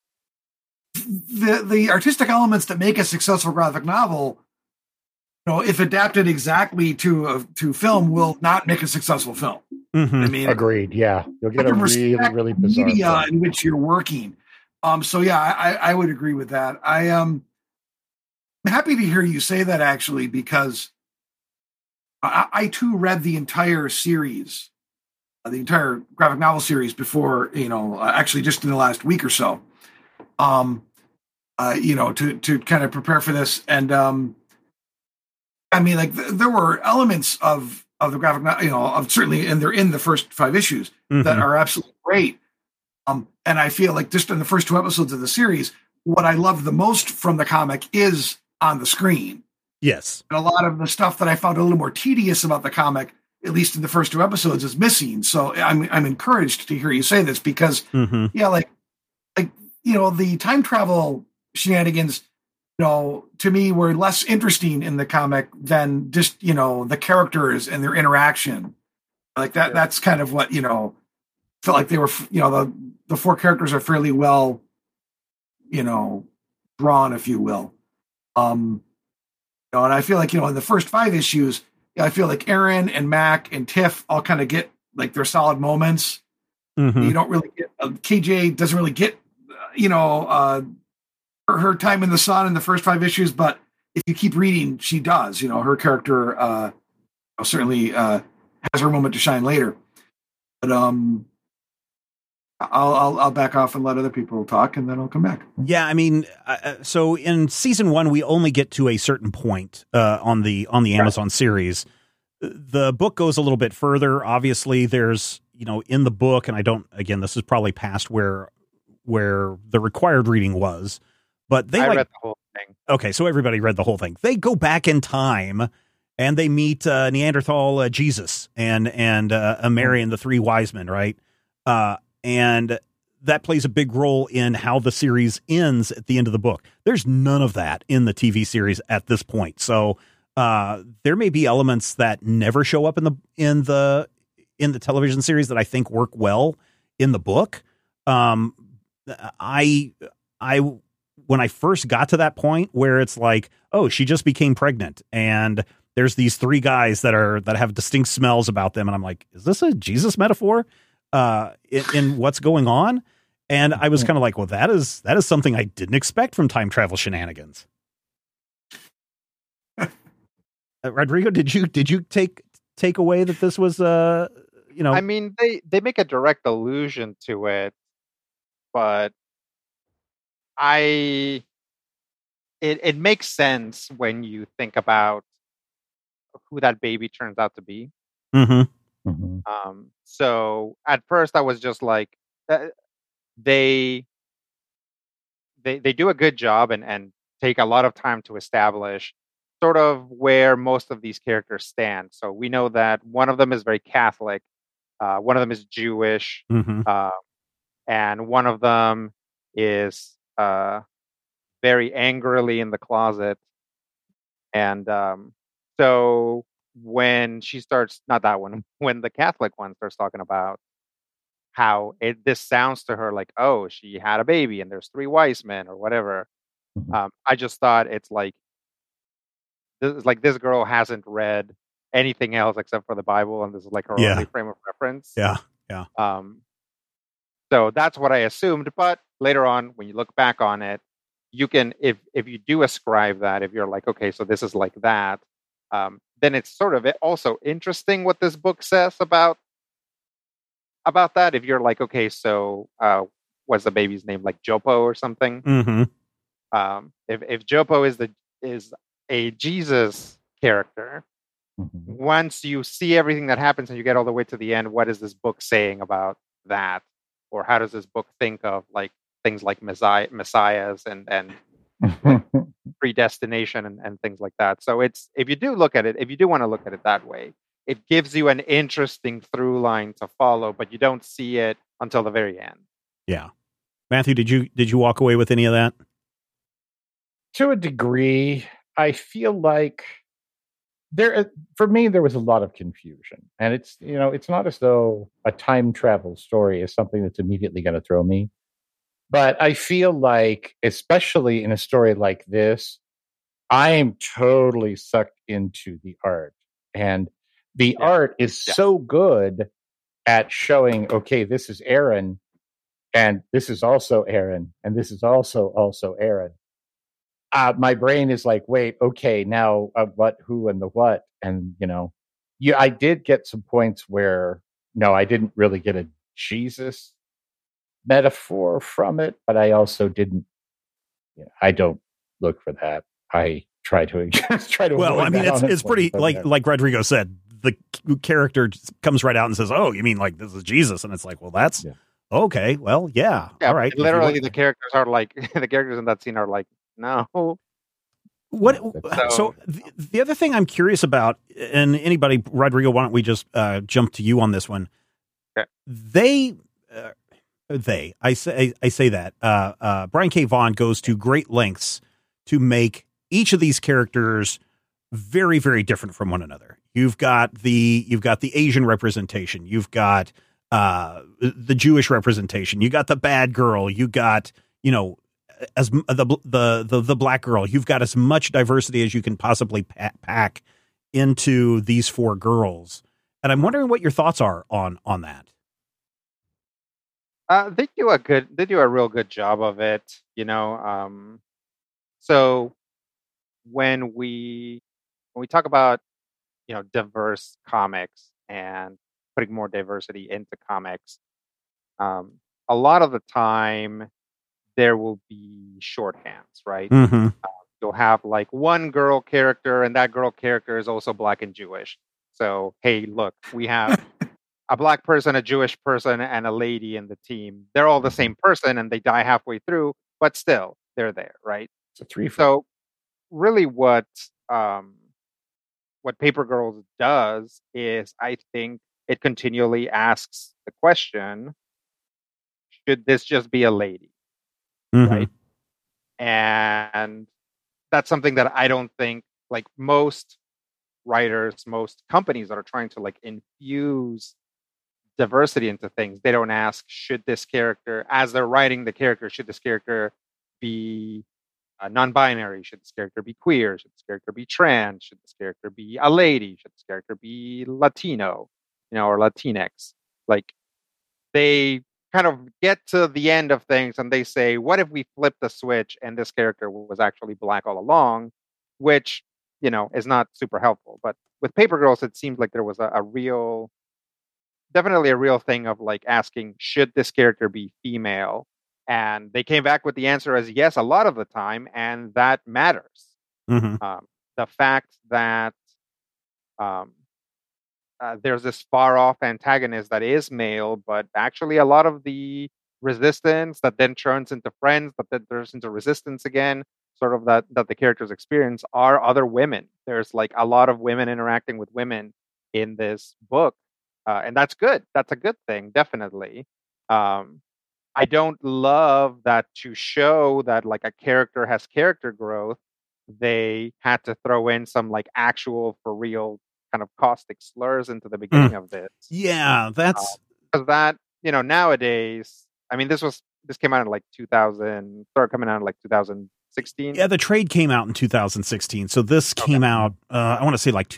artistic elements that make a successful graphic novel, if adapted exactly to film, will not make a successful film. Mm-hmm. I mean, agreed. Yeah, you'll get a really bizarre media in which you're working. So yeah, I would agree with that. I'm happy to hear you say that, actually, because I too read the entire series, the entire graphic novel series before, actually just in the last week or so, to kind of prepare for this. And I mean, like there were elements of of the graphic, of certainly, and they're in the first 5 issues that are absolutely great. And I feel like just in the first 2 episodes of the series, what I love the most from the comic is on the screen. Yes. And a lot of the stuff that I found a little more tedious about the comic, at least in the first 2 episodes, is missing. So I'm encouraged to hear you say this because, the time travel shenanigans, to me were less interesting in the comic than just, the characters and their interaction. Like that, that's kind of what, felt like they were, the 4 characters are fairly well, drawn, if you will. And I feel like, in the first 5 issues, I feel like Aaron and Mac and Tiff all kind of get like their solid moments. You don't really get, KJ doesn't really get, her time in the sun in the first 5 issues, but if you keep reading, she does. Her character certainly has her moment to shine later. But I'll back off and let other people talk, and then I'll come back. Yeah, I mean, so in season 1, we only get to a certain point on the Amazon series. The book goes a little bit further. Obviously, there's in the book, and this is probably past where the required reading was. But I read the whole thing. Okay, so everybody read the whole thing. They go back in time and they meet Neanderthal Jesus and Mary and the 3 wise men, right? And that plays a big role in how the series ends at the end of the book. There's none of that in the TV series at this point. So there may be elements that never show up in the television series that I think work well in the book. When I first got to that point where it's like, oh, she just became pregnant and there's these 3 guys that have distinct smells about them. And I'm like, is this a Jesus metaphor in what's going on? And I was kind of like, well, that is something I didn't expect from time travel shenanigans. Rodrigo, did you take away that this was, I mean, they make a direct allusion to it, but it makes sense when you think about who that baby turns out to be. So at first I was just like, they do a good job and take a lot of time to establish sort of where most of these characters stand. So we know that one of them is very Catholic, one of them is Jewish, and one of them is very angrily in the closet. And so when she starts, not that one, when the Catholic one starts talking about how this sounds to her like, oh, she had a baby and there's 3 wise men or whatever. I just thought it's like this girl hasn't read anything else except for the Bible, and this is like her only frame of reference. Yeah. So that's what I assumed. But later on, when you look back on it, you can, if you do ascribe that, if you're like, okay, so this is like that, then it's sort of also interesting what this book says about that. If you're like, okay, so what's the baby's name, like Jopo or something? If Jopo is a Jesus character, once you see everything that happens and you get all the way to the end, what is this book saying about that? Or how does this book think of like things like messiahs and predestination and things like that? So it's, if you do want to look at it that way, it gives you an interesting through line to follow, but you don't see it until the very end. Yeah. Matthew, did you walk away with any of that? To a degree, I feel like for me, there was a lot of confusion, and it's not as though a time travel story is something that's immediately going to throw me. But I feel like, especially in a story like this, I am totally sucked into the art, and the art is so good at showing, okay, this is Aaron, and this is also Aaron, and this is also Aaron. My brain is like, wait, okay, now what, who, and the what, and I did get some points where I didn't really get a Jesus metaphor from it, but I also didn't. I don't look for that. I try to Well, I mean, it's pretty like Rodrigo said. the character comes right out and says, "Oh, you mean like this is Jesus?" And it's like, well, that's okay. Well, yeah, all right. Literally, the characters are like the characters in that scene are like, no. What? So the other thing I'm curious about, and anybody, Rodrigo, why don't we just jump to you on this one? Okay. I say that Brian K. Vaughan goes to great lengths to make each of these characters very, very different from one another. You've got the Asian representation. You've got the Jewish representation. You got the bad girl. You got, as the black girl. You've got as much diversity as you can possibly pack into these four girls. And I'm wondering what your thoughts are on that. They do a real good job of it, So when we talk about, diverse comics and putting more diversity into comics, a lot of the time there will be shorthands, right? Mm-hmm. You'll have like one girl character, and that girl character is also black and Jewish. So, hey, look, we have a black person, a Jewish person, and a lady in the team. They're all the same person, and they die halfway through, but still, they're there, right? It's a three. So, really, what Paper Girls does is, I think, it continually asks the question: should this just be a lady, right? And that's something that I don't think, like most writers, most companies that are trying to like infuse diversity into things, they don't ask, should this character, as they're writing the character, should this character be non-binary? Should this character be queer? Should this character be trans? Should this character be a lady? Should this character be Latino, or Latinx? Like, they kind of get to the end of things and they say, what if we flip the switch and this character was actually black all along? Which, is not super helpful. But with Paper Girls, it seemed like there was definitely a real thing of like asking, should this character be female? And they came back with the answer as yes a lot of the time, and that matters. Mm-hmm. The fact that there's this far-off antagonist that is male, but actually a lot of the resistance that then turns into friends, that then turns into resistance again, sort of that the characters experience, are other women. There's like a lot of women interacting with women in this book, and that's good. That's a good thing, definitely. I don't love that to show that like a character has character growth, they had to throw in some like actual for real kind of caustic slurs into the beginning of this. Yeah, that's because that, nowadays, I mean, this came out in like 2000, started coming out in like 2016. Yeah, the trade came out in 2016. So this came out, I want to say like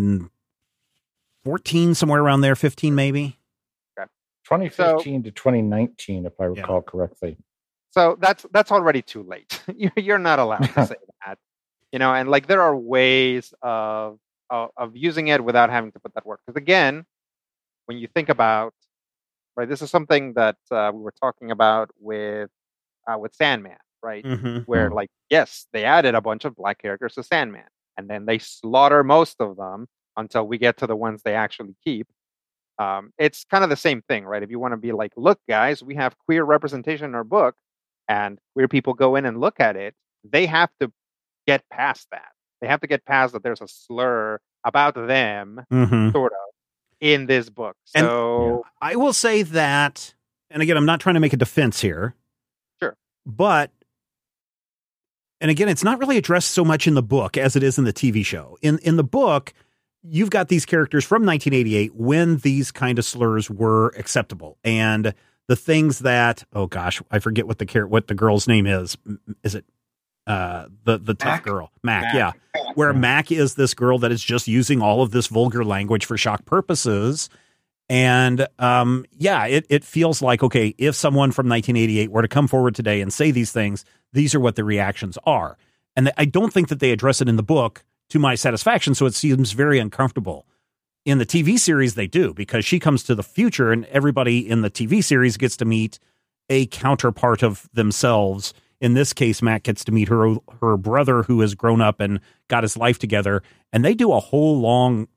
2014, somewhere around there, 15 maybe. 2015 to 2019, if I recall correctly. So that's already too late. You're not allowed to say that, and like there are ways of using it without having to put that work. Because again, when you think about, right, this is something that we were talking about with Sandman, right? Mm-hmm. Where like, yes, they added a bunch of black characters to Sandman, and then they slaughter most of them until we get to the ones they actually keep. It's kind of the same thing, right? If you want to be like, look, guys, we have queer representation in our book, and queer people go in and look at it, they have to get past that. They have to get past that there's a slur about them, sort of, in this book. So I will say that, and again, I'm not trying to make a defense here. Sure. But, and again, it's not really addressed so much in the book as it is in the TV show. In the book, you've got these characters from 1988 when these kind of slurs were acceptable. And the things that, oh gosh, I forget what the girl's name is. Is it the tough girl, Mac? Yeah. Where Mac is this girl that is just using all of this vulgar language for shock purposes. And it feels like, okay, if someone from 1988 were to come forward today and say these things, these are what the reactions are. And I don't think that they address it in the book to my satisfaction, so it seems very uncomfortable. In the TV series, they do, because she comes to the future, and everybody in the TV series gets to meet a counterpart of themselves. In this case, Mac gets to meet her brother, who has grown up and got his life together, and they do a whole long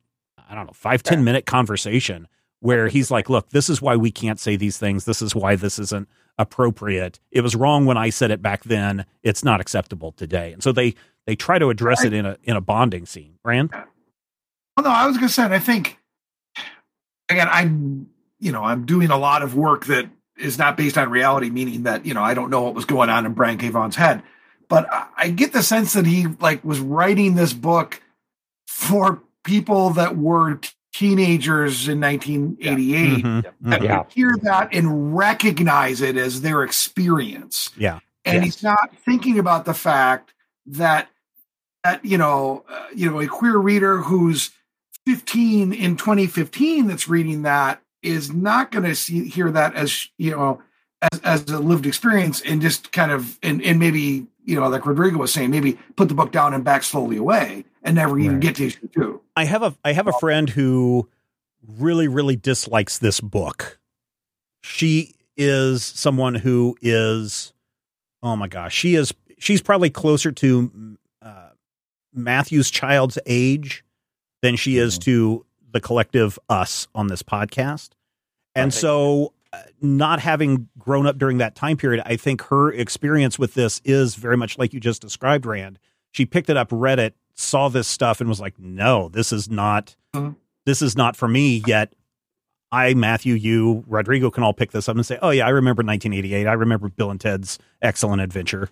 I don't know, 5-10 minute conversation where he's like, look, this is why we can't say these things. This is why this isn't appropriate. It was wrong when I said it back then. It's not acceptable today. And so they try to address it in a bonding scene. Rand? Well, no, I was going to say, and I think, again, I'm doing a lot of work that is not based on reality, meaning that, I don't know what was going on in Brian K. Vaughan's head. But I get the sense that he was writing this book for people that were teenagers in 1988 that could hear that and recognize it as their experience. Yeah. And he's not thinking about the fact that a queer reader who's 15 in 2015 that's reading that is not going to hear that as as a lived experience, and just kind of and maybe like Rodrigo was saying, maybe put the book down and back slowly away and never even get to issue 2. I have a friend who really, really dislikes this book. She is someone who is, oh my gosh, she's probably closer to Matthew's child's age than she is to the collective us on this podcast. And so not having grown up during that time period, I think her experience with this is very much like you just described, Rand. She picked it up, read it, saw this stuff, and was like, no, this is not for me. Yet I, Matthew, you, Rodrigo can all pick this up and say, oh yeah, I remember 1988. I remember Bill and Ted's Excellent Adventure.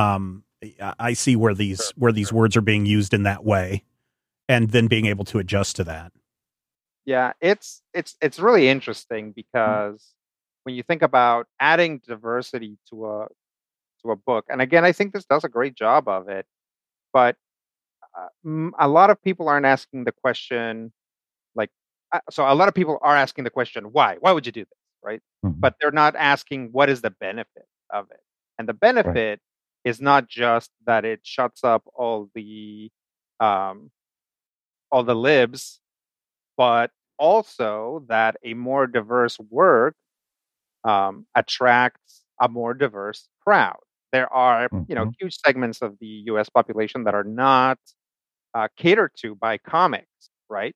I see where these words are being used in that way, and then being able to adjust to that. Yeah, it's really interesting because when you think about adding diversity to a book, and again, I think this does a great job of it, but a lot of people aren't asking the question, so a lot of people are asking the question, why? Why would you do this, right? Mm-hmm. But they're not asking what is the benefit of it, and the benefit is not just that it shuts up all the libs, but also that a more diverse work attracts a more diverse crowd. There are, huge segments of the U.S. population that are not catered to by comics, right?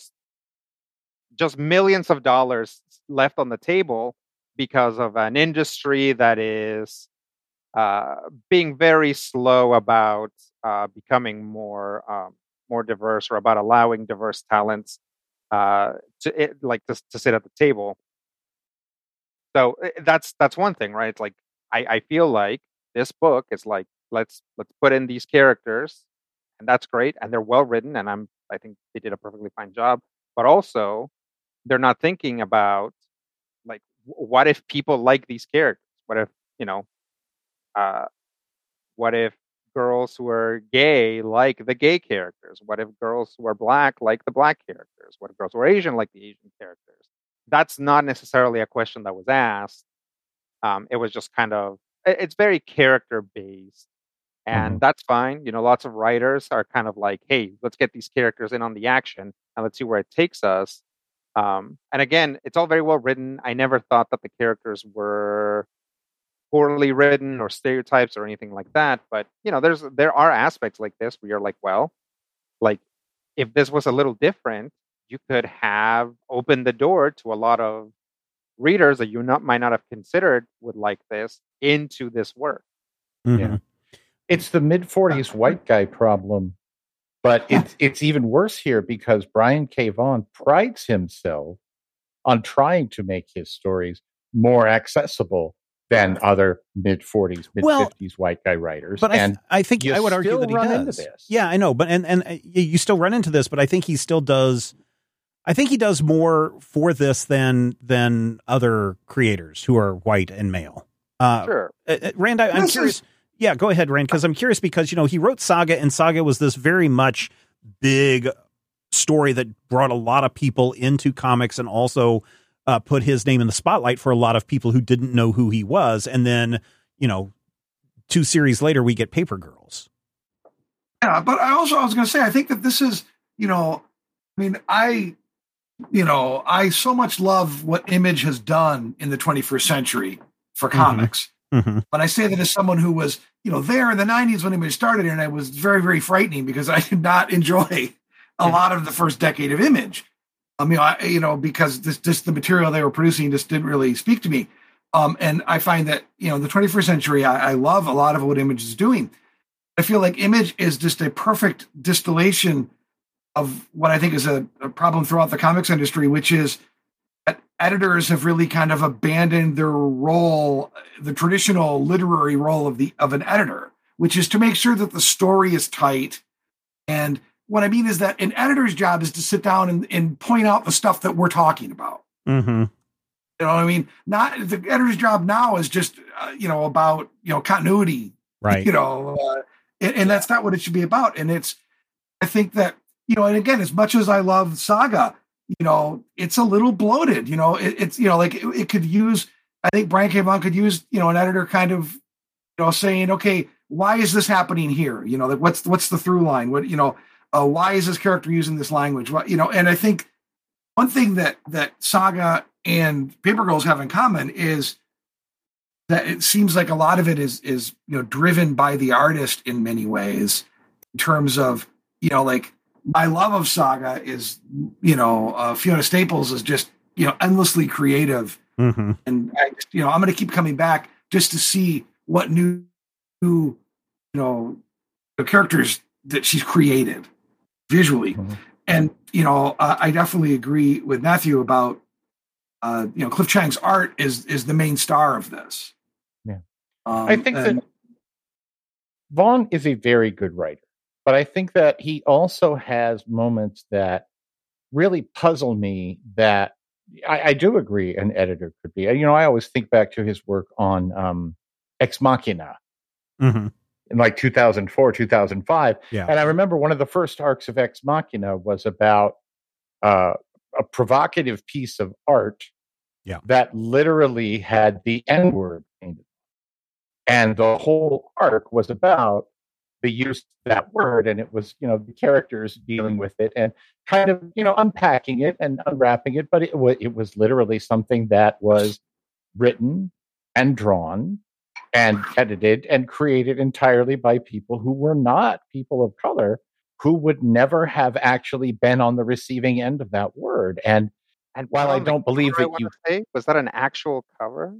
Just millions of dollars left on the table because of an industry that is being very slow about becoming more diverse, or about allowing diverse talents to sit at the table. So that's one thing, right? It's like I feel like this book is like, let's put in these characters, and that's great, and they're well written, and I think they did a perfectly fine job. But also, they're not thinking about like, what if people like these characters? What if girls who are gay like the gay characters? What if girls who are black like the black characters? What if girls who are Asian like the Asian characters? That's not necessarily a question that was asked. It was just kind of, it's very character based, and that's fine. Lots of writers are kind of like, hey, let's get these characters in on the action and let's see where it takes us. And again, it's all very well written. I never thought that the characters were poorly written or stereotypes or anything like that. But there are aspects like this where you're like, well, like if this was a little different, you could have opened the door to a lot of readers that you might not have considered would like this into this work. Mm-hmm. Yeah, it's the mid-40s white guy problem, but it's even worse here because Brian K. Vaughan prides himself on trying to make his stories more accessible than other mid-40s, mid-50s white guy writers. But I think I would argue that he does. Yeah, I know. But and you still run into this, but I think he still does. I think he does more for this than other creators who are white and male. Sure. Rand, I'm curious. Yeah, go ahead, Rand, because I'm curious because, he wrote Saga, and Saga was this very much big story that brought a lot of people into comics and also put his name in the spotlight for a lot of people who didn't know who he was. And then, 2 series later, we get Paper Girls. Yeah, but I was going to say, I think that this is, I so much love what Image has done in the 21st century for comics. Mm-hmm. But I say that as someone who was, there in the 90s when Image started, and it was very, very frightening because I did not enjoy a lot of the first decade of Image. Because this the material they were producing just didn't really speak to me. And I find that, in the 21st century, I love a lot of what Image is doing. I feel like Image is just a perfect distillation of what I think is a problem throughout the comics industry, which is that editors have really kind of abandoned their role, the traditional literary role of an editor, which is to make sure that the story is tight. And what I mean is that an editor's job is to sit down and point out the stuff that we're talking about. Mm-hmm. You know what I mean? Not the editor's job now is just, about, continuity, right. And that's not what it should be about. And I think that, and again, as much as I love Saga, it's a little bloated, it could use, I think Brian K. Vaughan could use, an editor kind of, saying, okay, why is this happening here? What's the through line? Why is this character using this language? And I think one thing that Saga and Paper Girls have in common is that it seems like a lot of it is driven by the artist in many ways, in terms of, my love of Saga is, Fiona Staples is just, endlessly creative. Mm-hmm. And I just, I'm going to keep coming back just to see what new characters that she's created visually. Mm-hmm. And, I definitely agree with Matthew about, Cliff Chiang's art is the main star of this. Yeah. I think that Vaughn is a very good writer, but I think that he also has moments that really puzzle me that I do agree an editor could be. I always think back to his work on Ex Machina. Mm-hmm. In like 2004, 2005. Yeah. And I remember one of the first arcs of Ex Machina was about a provocative piece of art that literally had the N-word painted. And the whole arc was about the use of that word. And it was, the characters dealing with it and kind of, unpacking it and unwrapping it. But it was literally something that was written and drawn and edited and created entirely by people who were not people of color, who would never have actually been on the receiving end of that word. And while I don't believe that was that an actual cover?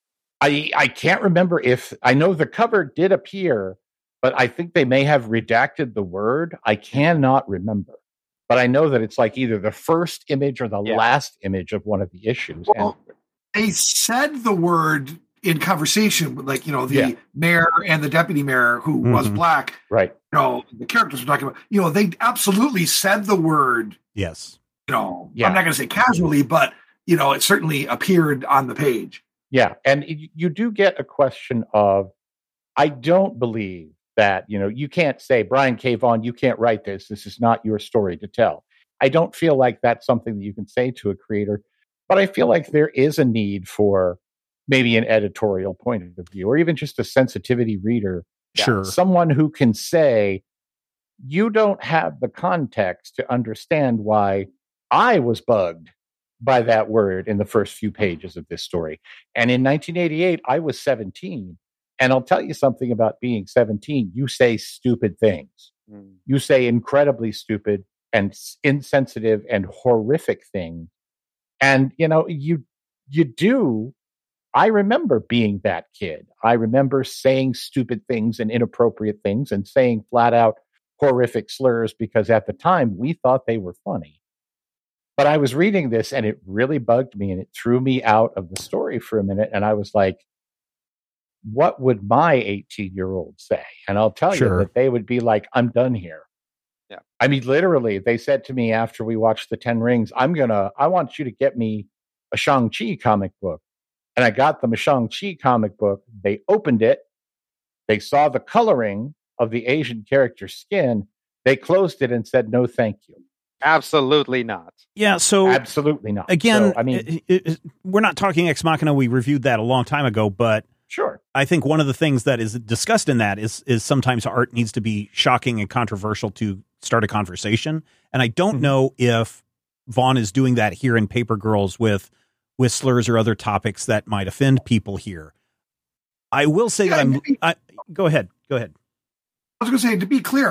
I can't remember I know the cover did appear, but I think they may have redacted the word. I cannot remember. But I know that it's like either the first image or the last image of one of the issues. Well, they said the word in conversation with, the mayor and the deputy mayor who was black. Right. The characters we're talking about, they absolutely said the word. Yes. I'm not going to say casually, but, it certainly appeared on the page. Yeah. And you do get a question of, I don't believe that, you can't say, Brian K. Vaughan, you can't write this. This is not your story to tell. I don't feel like that's something that you can say to a creator, but I feel like there is a need for maybe an editorial point of view, or even just a sensitivity reader. Sure. Someone who can say, you don't have the context to understand why I was bugged by that word in the first few pages of this story. And in 1988, I was 17. And I'll tell you something about being 17. You say stupid things. You say incredibly stupid and insensitive and horrific things. And, you do. I remember being that kid. I remember saying stupid things and inappropriate things and saying flat out horrific slurs because at the time we thought they were funny. But I was reading this and it really bugged me and it threw me out of the story for a minute. And I was like, what would my 18-year-old say? And I'll tell you that they would be like, I'm done here. Yeah. I mean, literally, they said to me after we watched The Ten Rings, I want you to get me a Shang-Chi comic book. And I got them a Shang-Chi comic book. They opened it. They saw the coloring of the Asian character's skin. They closed it and said, no, thank you. Absolutely not. Yeah, so absolutely not. Again, so, I mean, we're not talking Ex Machina. We reviewed that a long time ago, but sure. I think one of the things that is discussed in that is sometimes art needs to be shocking and controversial to start a conversation. And I don't know if Vaughn is doing that here in Paper Girls with slurs or other topics that might offend people here. I will say that go ahead. I was going to say, to be clear,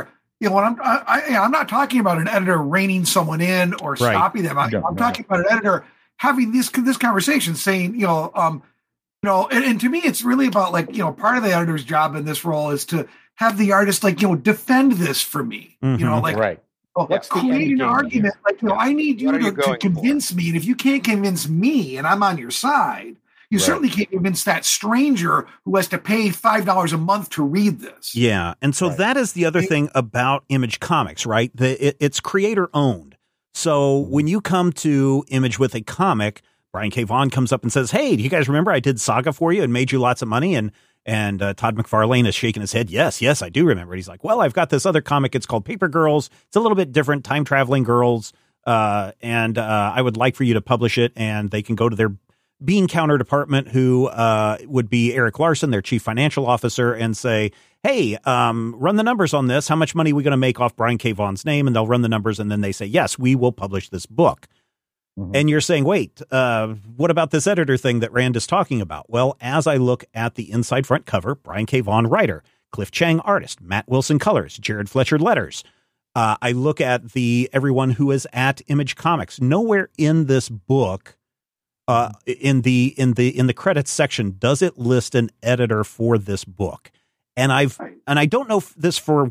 you know, when I'm not talking about an editor reining someone in or stopping them. I'm talking about an editor having this conversation, saying, and to me, it's really about part of the editor's job in this role is to have the artist defend this for me, right. Create an argument. I need you to convince me, and if you can't convince me, and I'm on your side, you certainly can't convince that stranger who has to pay $5 a month to read this. Yeah, and so that is the other thing about Image Comics, right? It's creator owned. So when you come to Image with a comic, Brian K. Vaughan comes up and says, "Hey, do you guys remember I did Saga for you and made you lots of money?" And Todd McFarlane is shaking his head. Yes, I do remember. He's like, "Well, I've got this other comic. It's called Paper Girls. It's a little bit different, time traveling girls. And I would like for you to publish it." And they can go to their bean counter department, who would be Eric Larson, their chief financial officer, and say, "Hey, run the numbers on this. How much money are we going to make off Brian K. Vaughan's name?" And they'll run the numbers. And then they say, "Yes, we will publish this book." And you're saying, wait, what about this editor thing that Rand is talking about? Well, as I look at the inside front cover, Brian K. Vaughan, writer, Cliff Chang, artist, Matt Wilson, colors, Jared Fletcher, letters. I look at everyone who is at Image Comics. Nowhere in this book, in the credits section, does it list an editor for this book. And I don't know this for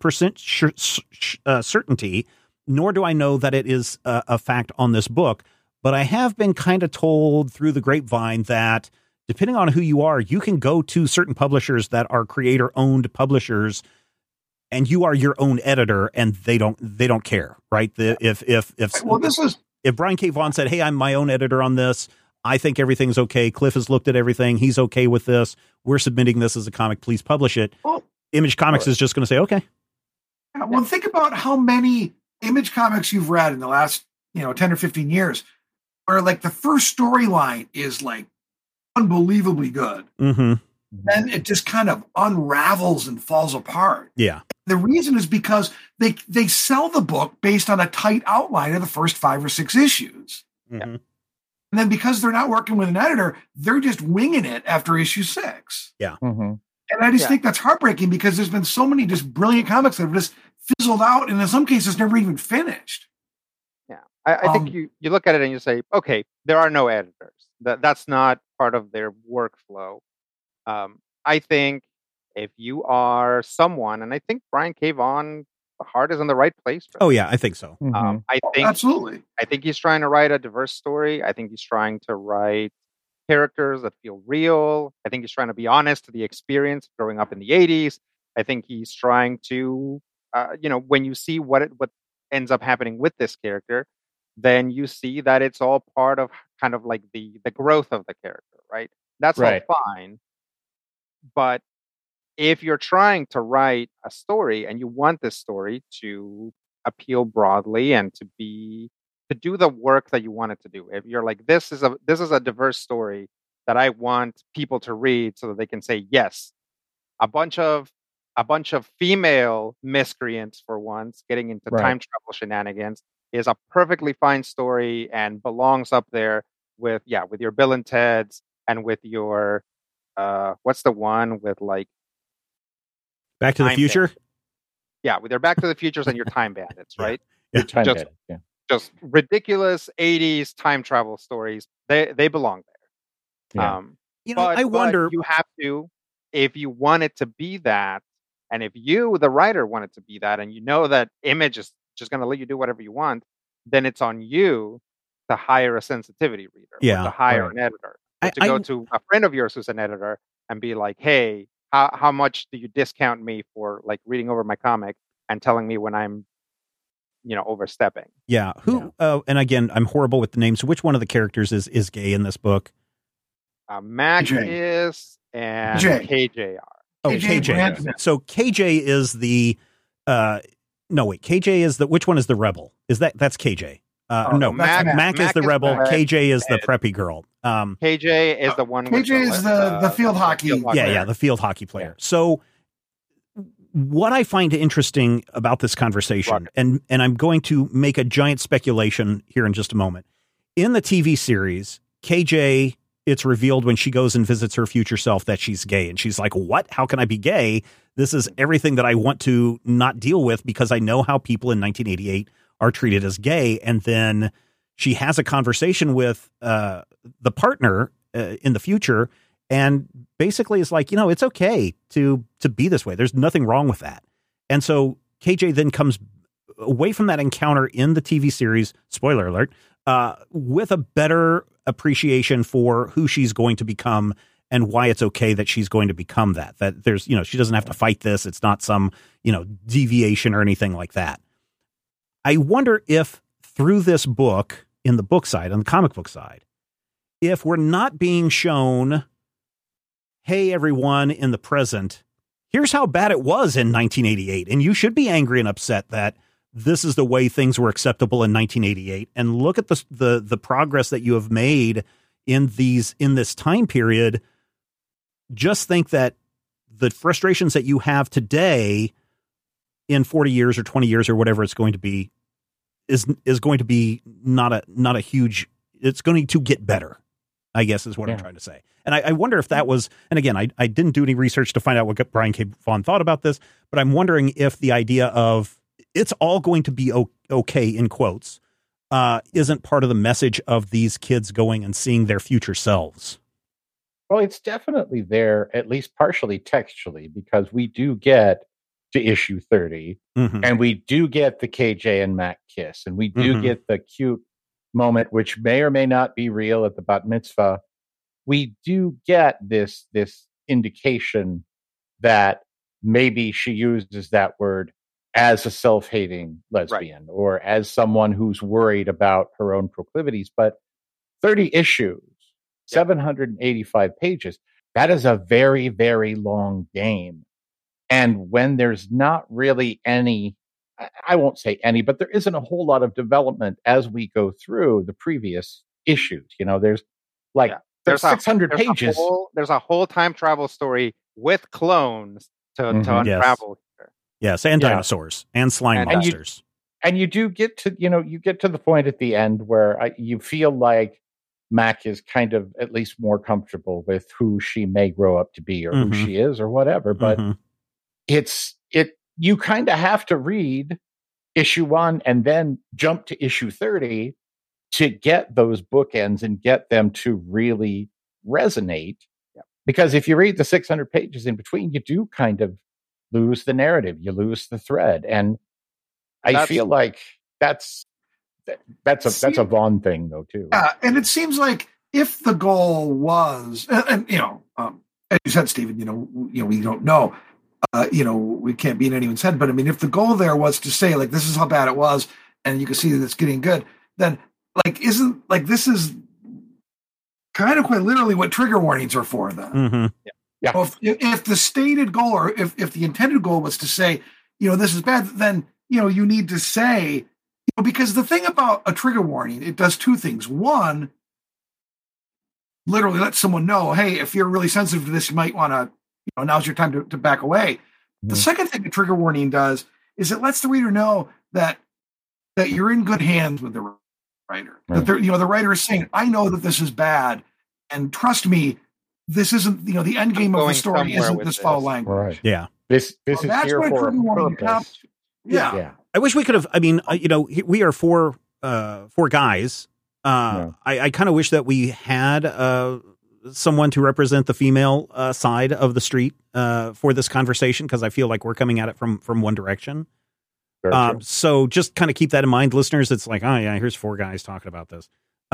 100% certainty, nor do I know that it is a fact on this book, but I have been kind of told through the grapevine that depending on who you are, you can go to certain publishers that are creator-owned publishers, and you are your own editor, and they don't care, right? If Brian K. Vaughan said, "Hey, I'm my own editor on this. I think everything's okay. Cliff has looked at everything. He's okay with this. We're submitting this as a comic. Please publish it." Image Comics is just going to say, "Okay." Yeah, well, think about how many Image Comics you've read in the last 10 or 15 years where the first storyline is unbelievably good. Mm-hmm. Then it just kind of unravels and falls apart. Yeah. The reason is because they sell the book based on a tight outline of the first 5 or 6 issues. Mm-hmm. And then because they're not working with an editor, they're just winging it after issue 6. Yeah. Mm-hmm. And I just think that's heartbreaking because there's been so many just brilliant comics that have just fizzled out and in some cases never even finished. Yeah. I think you look at it and you say, okay, there are no editors. That's not part of their workflow. I think if you are someone, and I think Brian K. Vaughan, the heart is in the right place. Oh yeah, I think so. I think absolutely. I think he's trying to write a diverse story. I think he's trying to write characters that feel real. I think he's trying to be honest to the experience of growing up in the 80s. I think he's trying to, when you see what ends up happening with this character, then you see that it's all part of kind of like the growth of the character, right? That's all fine. But if you're trying to write a story and you want this story to appeal broadly and to do the work that you want it to do, if you're like, this is a diverse story that I want people to read so that they can say, yes, a bunch of female miscreants for once getting into time travel shenanigans is a perfectly fine story and belongs up there with your Bill and Ted's and with your what's the one with Back to the Future? Bandits. Yeah, with your Back to the Futures and your Time Bandits, right? Yeah. Just ridiculous 80s time travel stories. They belong there. Yeah. I wonder, you have to, if you want it to be that, and if you, the writer, want it to be that, and you know that Image is just going to let you do whatever you want, then it's on you to hire a sensitivity reader, or to hire an editor, or to go to a friend of yours who's an editor and be like, hey, how much do you discount me for reading over my comic and telling me when I'm, overstepping? Yeah. And again, I'm horrible with the names. So which one of the characters is gay in this book? Mac is and KJ are. Oh, KJ. So KJ is the KJ is which one is the rebel? That's KJ. No, Mac is the rebel. KJ is the preppy girl. KJ is the one. KJ is the field hockey. The field hockey player. Yeah. So what I find interesting about this conversation, and I'm going to make a giant speculation here in just a moment. In the TV series, KJ, it's revealed when she goes and visits her future self that she's gay. And she's like, what? How can I be gay? This is everything that I want to not deal with because I know how people in 1988 are treated as gay. And then she has a conversation with the partner in the future and basically is like, it's okay to be this way. There's nothing wrong with that. And so KJ then comes away from that encounter in the TV series, spoiler alert, with a better appreciation for who she's going to become and why it's okay that she's going to become that there's, she doesn't have to fight this. It's not some, deviation or anything like that. I wonder if through this book, in the book side, on the comic book side, if we're not being shown, hey, everyone in the present, here's how bad it was in 1988. And you should be angry and upset that this is the way things were acceptable in 1988. And look at the progress that you have made in this time period. Just think that the frustrations that you have today in 40 years or 20 years or whatever it's going to be is going to be not a huge, it's going to get better, I guess is what I'm trying to say. And I wonder if that was, and again, I didn't do any research to find out what Brian K. Vaughan thought about this, but I'm wondering if the idea of it's all going to be okay in quotes isn't part of the message of these kids going and seeing their future selves. Well, it's definitely there, at least partially textually, because we do get to issue 30 and we do get the KJ and Mac kiss, and we do get the cute moment, which may or may not be real at the bat mitzvah. We do get this indication that maybe she uses that word as a self-hating lesbian or as someone who's worried about her own proclivities. But 30 issues, 785 pages, that is a very, very long game. And when there's not really any, I won't say any, but there isn't a whole lot of development as we go through the previous issues. There's there's 600 pages. There's a whole time travel story with clones to unravel here. Yes, and dinosaurs and slime monsters. And you do get to, you get to the point at the end where you feel like Mac is kind of at least more comfortable with who she may grow up to be or who she is or whatever. But you kind of have to read issue 1 and then jump to issue 30 to get those bookends and get them to really resonate. Yeah. Because if you read the 600 pages in between, you do kind of lose the narrative. You lose the thread. And I feel like that's a Vaughn thing though, too. Yeah. And it seems like if the goal was, and as you said, Stephen, we don't know, we can't be in anyone's head, but I mean, if the goal there was to say like, this is how bad it was, and you can see that it's getting good, then this is kind of quite literally what trigger warnings are for then. Yeah. Well, if the stated goal or if the intended goal was to say, this is bad, then, you need to say, because the thing about a trigger warning, it does two things. One, literally let someone know, hey, if you're really sensitive to this, you might want to, now's your time to back away. The second thing a trigger warning does is it lets the reader know that you're in good hands with the writer. That the writer is saying, I know that this is bad, and trust me, this isn't, the end game of the story isn't this foul language. Right. Yeah. This is here for a purpose. Yeah. I wish we could have, we are four guys. I kind of wish that we had someone to represent the female side of the street for this conversation, because I feel like we're coming at it from one direction. So just kind of keep that in mind, listeners. It's like, oh yeah, here's four guys talking about this.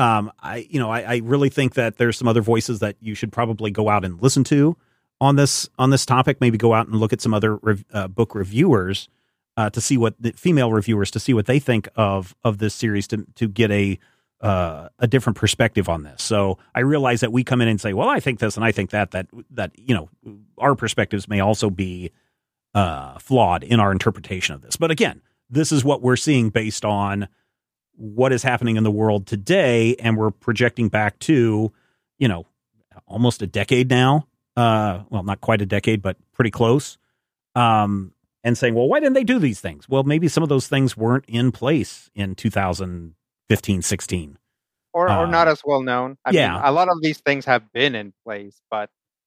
I really think that there's some other voices that you should probably go out and listen to on this topic. Maybe go out and look at some other book reviewers to see what the female reviewers, to see what they think of this series, to get a different perspective on this. So I realize that we come in and say, well, I think this and I think that our perspectives may also be flawed in our interpretation of this. But again, this is what we're seeing based on what is happening in the world today. And we're projecting back to, almost a decade now. Well, not quite a decade, but pretty close. And saying, well, why didn't they do these things? Well, maybe some of those things weren't in place in 2015, 16. Or not as well known. I mean, a lot of these things have been in place, but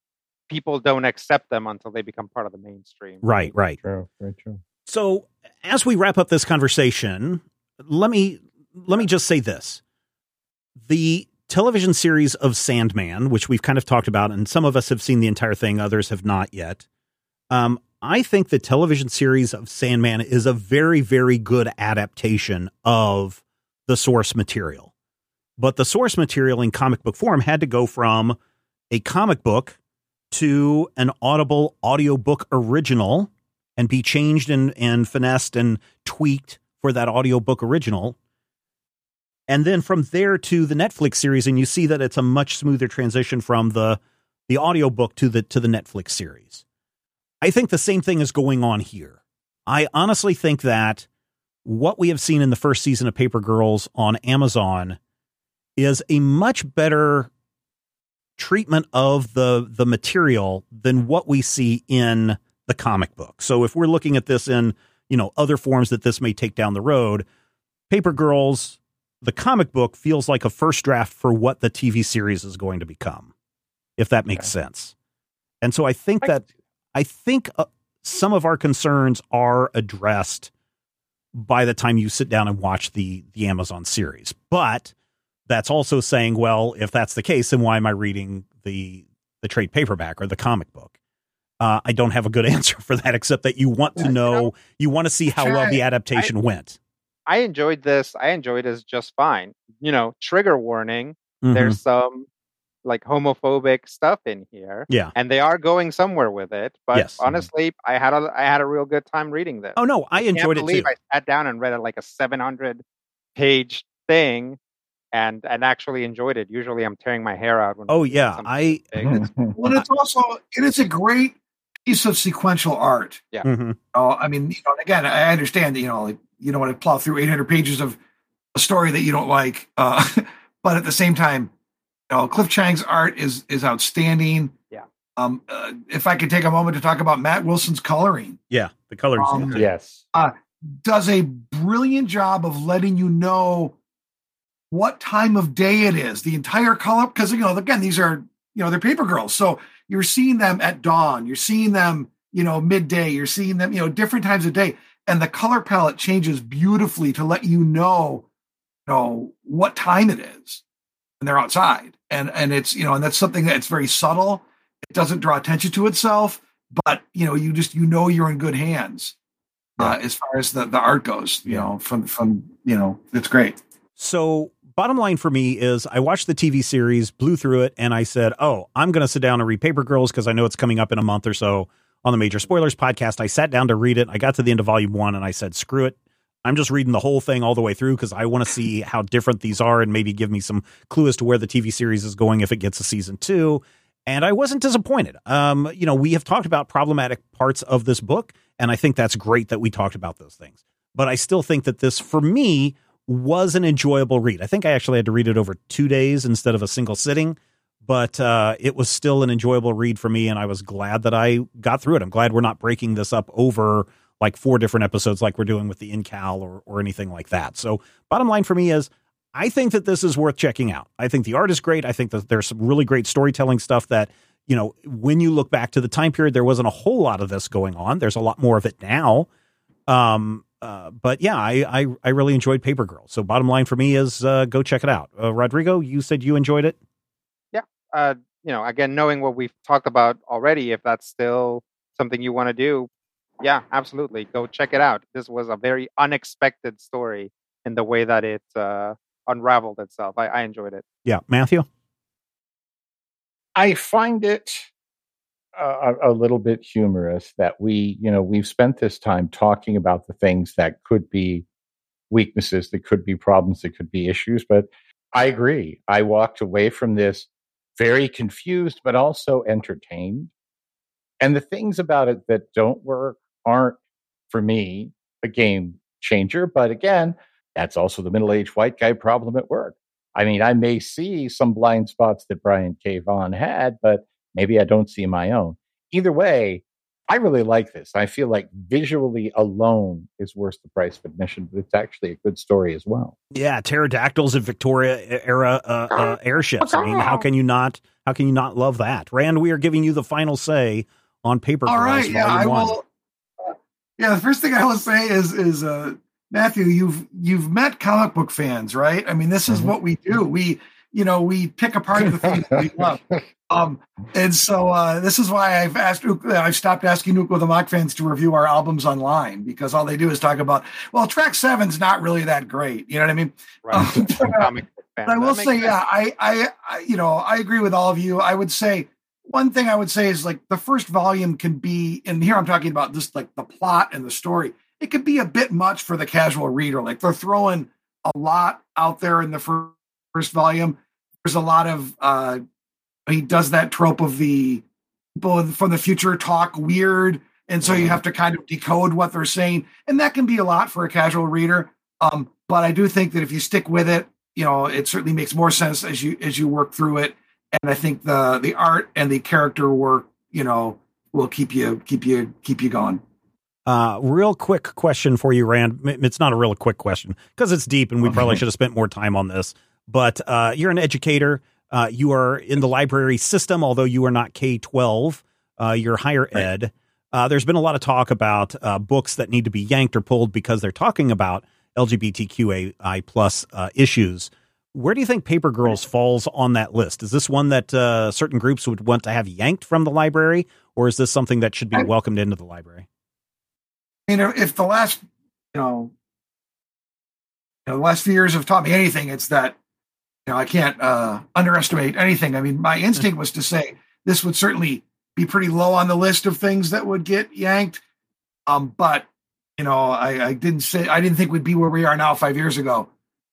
people don't accept them until they become part of the mainstream. Right. True. Very true. So as we wrap up this conversation, let me just say this. The television series of Sandman, which we've kind of talked about, and some of us have seen the entire thing, others have not yet. I think the television series of Sandman is a very, very good adaptation of the source material. But the source material in comic book form had to go from a comic book to an Audible audiobook original and be changed and finessed and tweaked for that audiobook original. And then from there to the Netflix series, and you see that it's a much smoother transition from the audiobook to the Netflix series. I think the same thing is going on here. I honestly think that what we have seen in the first season of Paper Girls on Amazon is a much better treatment of the material than what we see in the comic book. So if we're looking at this in, other forms that this may take down the road, Paper Girls, the comic book, feels like a first draft for what the TV series is going to become, if that makes sense. And so I think some of our concerns are addressed by the time you sit down and watch the Amazon series. But that's also saying, well, if that's the case, then why am I reading the trade paperback or the comic book? I don't have a good answer for that, except that you want to know, you want to see how well the adaptation went. I enjoyed this. I enjoyed this just fine. Trigger warning. Mm-hmm. There's some like homophobic stuff in here. Yeah. And they are going somewhere with it. But yes. Honestly, I had a real good time reading this. Oh no, I enjoyed it too. I sat down and read like a 700-page thing and actually enjoyed it. Usually I'm tearing my hair out when well, it's also it is a great piece of sequential art. Yeah. Mm-hmm. I mean, again, I understand that, you don't want to plow through 800 pages of a story that you don't like. But at the same time, Cliff Chiang's art is outstanding. Yeah. If I could take a moment to talk about Matt Wilson's coloring. Yeah. The colors. Yes. Does a brilliant job of letting you know what time of day it is, the entire color. Because, again, these are, they're paper girls. So you're seeing them at dawn. You're seeing them, midday. You're seeing them, different times of day. And the color palette changes beautifully to let you know, what time it is when they're outside. And it's, and that's something that's very subtle. It doesn't draw attention to itself, but, you're in good hands as far as the art goes, from it's great. So bottom line for me is I watched the TV series, blew through it, and I said, I'm going to sit down and read Paper Girls because I know it's coming up in a month or so on the Major Spoilers podcast. I sat down to read it. I got to the end of volume 1 and I said, screw it. I'm just reading the whole thing all the way through because I want to see how different these are and maybe give me some clue as to where the TV series is going if it gets a season 2. And I wasn't disappointed. We have talked about problematic parts of this book, and I think that's great that we talked about those things. But I still think that this, for me, was an enjoyable read. I think I actually had to read it over 2 days instead of a single sitting, but it was still an enjoyable read for me, and I was glad that I got through it. I'm glad we're not breaking this up over like 4 different episodes like we're doing with the Incal or anything like that. So bottom line for me is I think that this is worth checking out. I think the art is great. I think that there's some really great storytelling stuff that, when you look back to the time period, there wasn't a whole lot of this going on. There's a lot more of it now. But yeah, I really enjoyed Paper Girls. So bottom line for me is go check it out. Rodrigo, you said you enjoyed it? Yeah. Again, knowing what we've talked about already, if that's still something you want to do, yeah, absolutely. Go check it out. This was a very unexpected story in the way that it unraveled itself. I enjoyed it. Yeah. Matthew? I find it a little bit humorous that we've spent this time talking about the things that could be weaknesses, that could be problems, that could be issues. But I agree. I walked away from this very confused, but also entertained. And the things about it that don't work aren't, for me, a game changer. But again, that's also the middle-aged white guy problem at work. I mean, I may see some blind spots that Brian K. Vaughan had, but maybe I don't see my own. Either way, I really like this. I feel like visually alone is worth the price of admission, but it's actually a good story as well. Yeah, pterodactyls and Victoria era airships. I mean, how can you not love that? Rand, we are giving you the final say on Paper Girls. All right, yeah, I will. The first thing I will say is Matthew, you've met comic book fans, right? I mean, this is what we do. We pick apart the things that we love. And so this is why I've stopped asking Nuclear the Mock fans to review our albums online, because all they do is talk about, well, track 7's not really that great. You know what I mean? Right. But I will say, yeah, I agree with all of you. I would say one thing I would say is, like, the first volume can be, and here I'm talking about just like the plot and the story, it could be a bit much for the casual reader. Like, they're throwing a lot out there in the first volume. There's a lot of, he does that trope of the people from the future talk weird. And so you have to kind of decode what they're saying. And that can be a lot for a casual reader. But I do think that if you stick with it, it certainly makes more sense as you work through it. And I think the art and the character work, will keep you going. Real quick question for you, Rand. It's not a real quick question because it's deep and we probably should have spent more time on this. But you're an educator. You are in the library system, although you are not K-12. You're higher ed. There's been a lot of talk about books that need to be yanked or pulled because they're talking about LGBTQI plus issues. Where do you think Paper Girls falls on that list? Is this one that certain groups would want to have yanked from the library, or is this something that should be welcomed into the library? If the last, the last few years have taught me anything, it's that, I can't underestimate anything. I mean, my instinct was to say this would certainly be pretty low on the list of things that would get yanked. But I didn't think we'd be where we are now 5 years ago.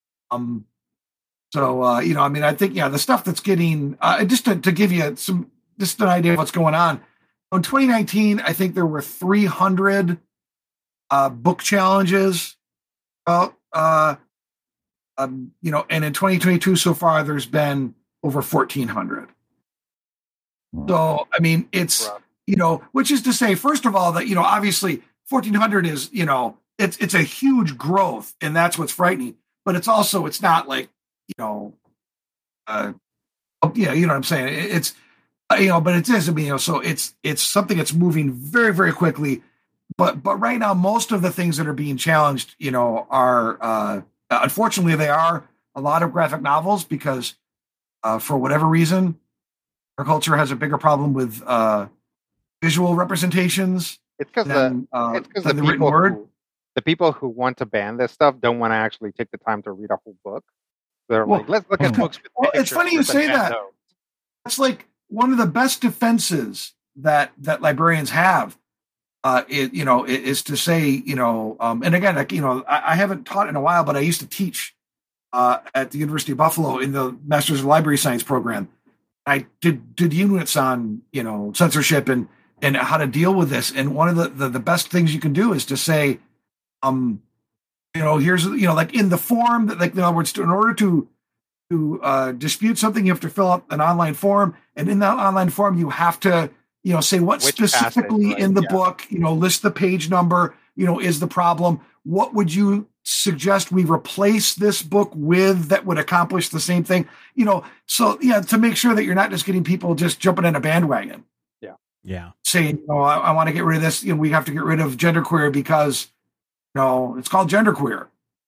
I think, the stuff that's getting, just to give you just an idea of what's going on. In 2019, I think there were 300 book challenges out, and in 2022 so far, there's been over 1,400. So, I mean, it's, which is to say, first of all, that, obviously 1,400 is, it's a huge growth, and that's what's frightening. But it's not like, you know what I'm saying? It's, but it is, so it's something that's moving very, very quickly. But right now, most of the things that are being challenged, are, unfortunately, they are a lot of graphic novels because for whatever reason, our culture has a bigger problem with visual representations. It's because the people who want to ban this stuff don't want to actually take the time to read a whole book. They're like, let's look at books. Well, it's funny you say that. It's like one of the best defenses that librarians have. Is to say, and again, I haven't taught in a while, but I used to teach at the University of Buffalo in the Masters of Library Science program. I did units on, censorship and how to deal with this. And one of the best things you can do is to say, here's, like in the form that, like, in other words, in order to dispute something, you have to fill out an online form. And in that online form, you have to, say what which specifically passage, in the book, list the page number, is the problem. What would you suggest we replace this book with that would accomplish the same thing? To make sure that you're not just getting people just jumping in a bandwagon. Yeah. Yeah. Saying, I want to get rid of this. We have to get rid of genderqueer because, it's called genderqueer.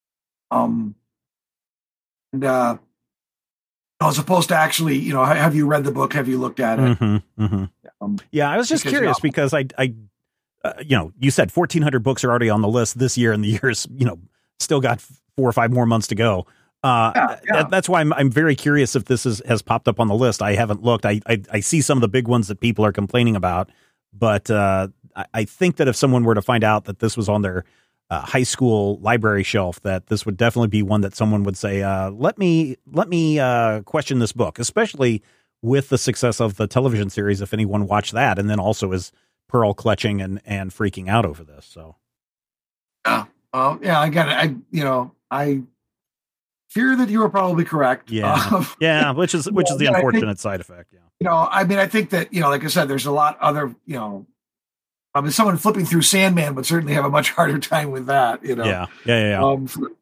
As opposed to actually, have you read the book? Have you looked at it? Mm-hmm, mm-hmm. I was just curious because I you said 1,400 books are already on the list this year, and the year's, still got 4 or 5 more months to go. That's why I'm very curious if this has popped up on the list. I haven't looked. I see some of the big ones that people are complaining about, but I think that if someone were to find out that this was on their high school library shelf, that this would definitely be one that someone would say, let me question this book, especially with the success of the television series. If anyone watched that, and then also is pearl clutching and freaking out over this. So. I got it. I fear that you are probably correct. Yeah. Which is the unfortunate side effect. Yeah. I think that, like I said, there's a lot other, Someone flipping through Sandman would certainly have a much harder time with that, you know. Yeah.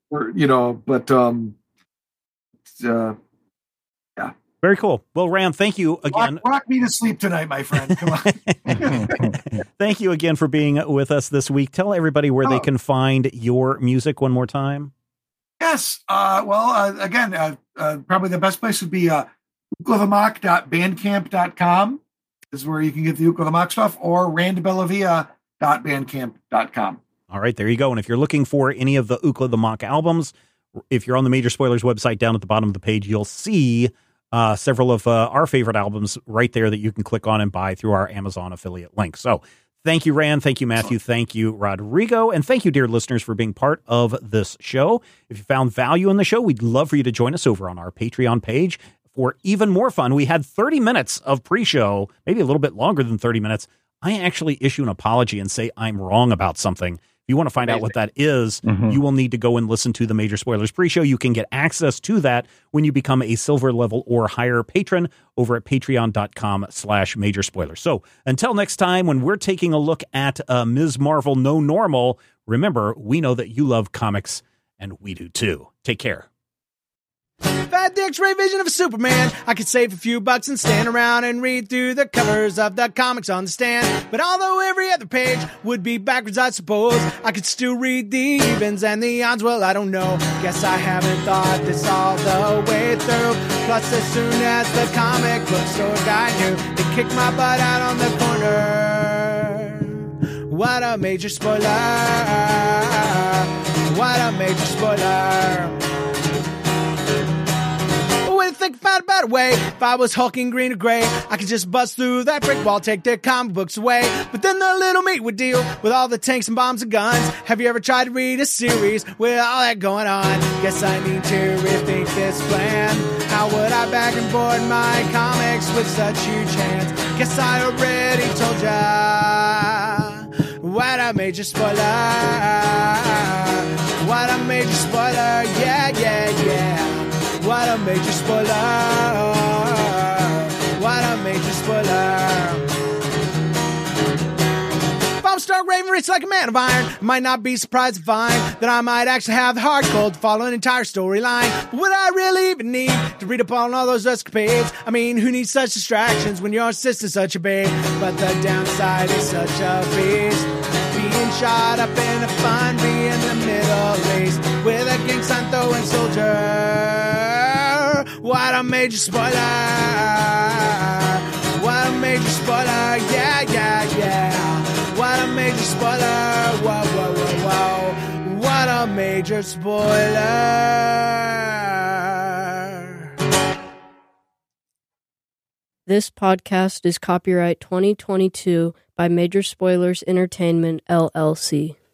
Yeah. Very cool. Well, Ram, thank you again. Rock me to sleep tonight, my friend. Come on. Thank you again for being with us this week. Tell everybody where they can find your music one more time. Yes. Again, probably the best place would be uklathemock.bandcamp.com is where you can get the Uklathemock stuff, or randbellavia.bandcamp.com. All right, there you go. And if you're looking for any of the Ookla the Mock albums, if you're on the Major Spoilers website, down at the bottom of the page, you'll see several of our favorite albums right there that you can click on and buy through our Amazon affiliate link. So thank you, Rand. Thank you, Matthew. Thank you, Rodrigo. And thank you, dear listeners, for being part of this show. If you found value in the show, we'd love for you to join us over on our Patreon page for even more fun. We had 30 minutes of pre-show, maybe a little bit longer than 30 minutes. I actually issue an apology and say I'm wrong about something. If you want to find out what that is, you will need to go and listen to the Major Spoilers pre-show. You can get access to that when you become a silver level or higher patron over at patreon.com/Major Spoilers. So until next time, when we're taking a look at Ms. Marvel No Normal, remember, we know that you love comics, and we do too. Take care. If I had the X-ray vision of a Superman, I could save a few bucks and stand around and read through the covers of the comics on the stand. But although every other page would be backwards, I suppose I could still read the evens and the odds. Well, I don't know. Guess I haven't thought this all the way through. Plus, as soon as the comic book store guy knew, they kicked my butt out on the corner. What a major spoiler. What a major spoiler. Think about a better way. If I was hulking green or gray, I could just bust through that brick wall, take their comic books away. But then the little meat would deal with all the tanks and bombs and guns. Have you ever tried to read a series with all that going on? Guess I need to rethink this plan. How would I back and board my comics with such huge hands? Guess I already told ya. What a major spoiler. What a major spoiler. Yeah. What a major spoiler. What a major spoiler. If I'm Stark Raven, it's like a man of iron. I might not be surprised to find that I might actually have the hard cold to follow an entire storyline. But would I really even need to read up on all those escapades? I mean, who needs such distractions when your sister's such a babe? But the downside is such a beast. Being shot up in a fun, be in the Middle East with a gang sign throwing soldier. What a major spoiler. What a major spoiler. Yeah. What a major spoiler. Whoa. What a major spoiler. This podcast is copyright 2022 by Major Spoilers Entertainment, LLC.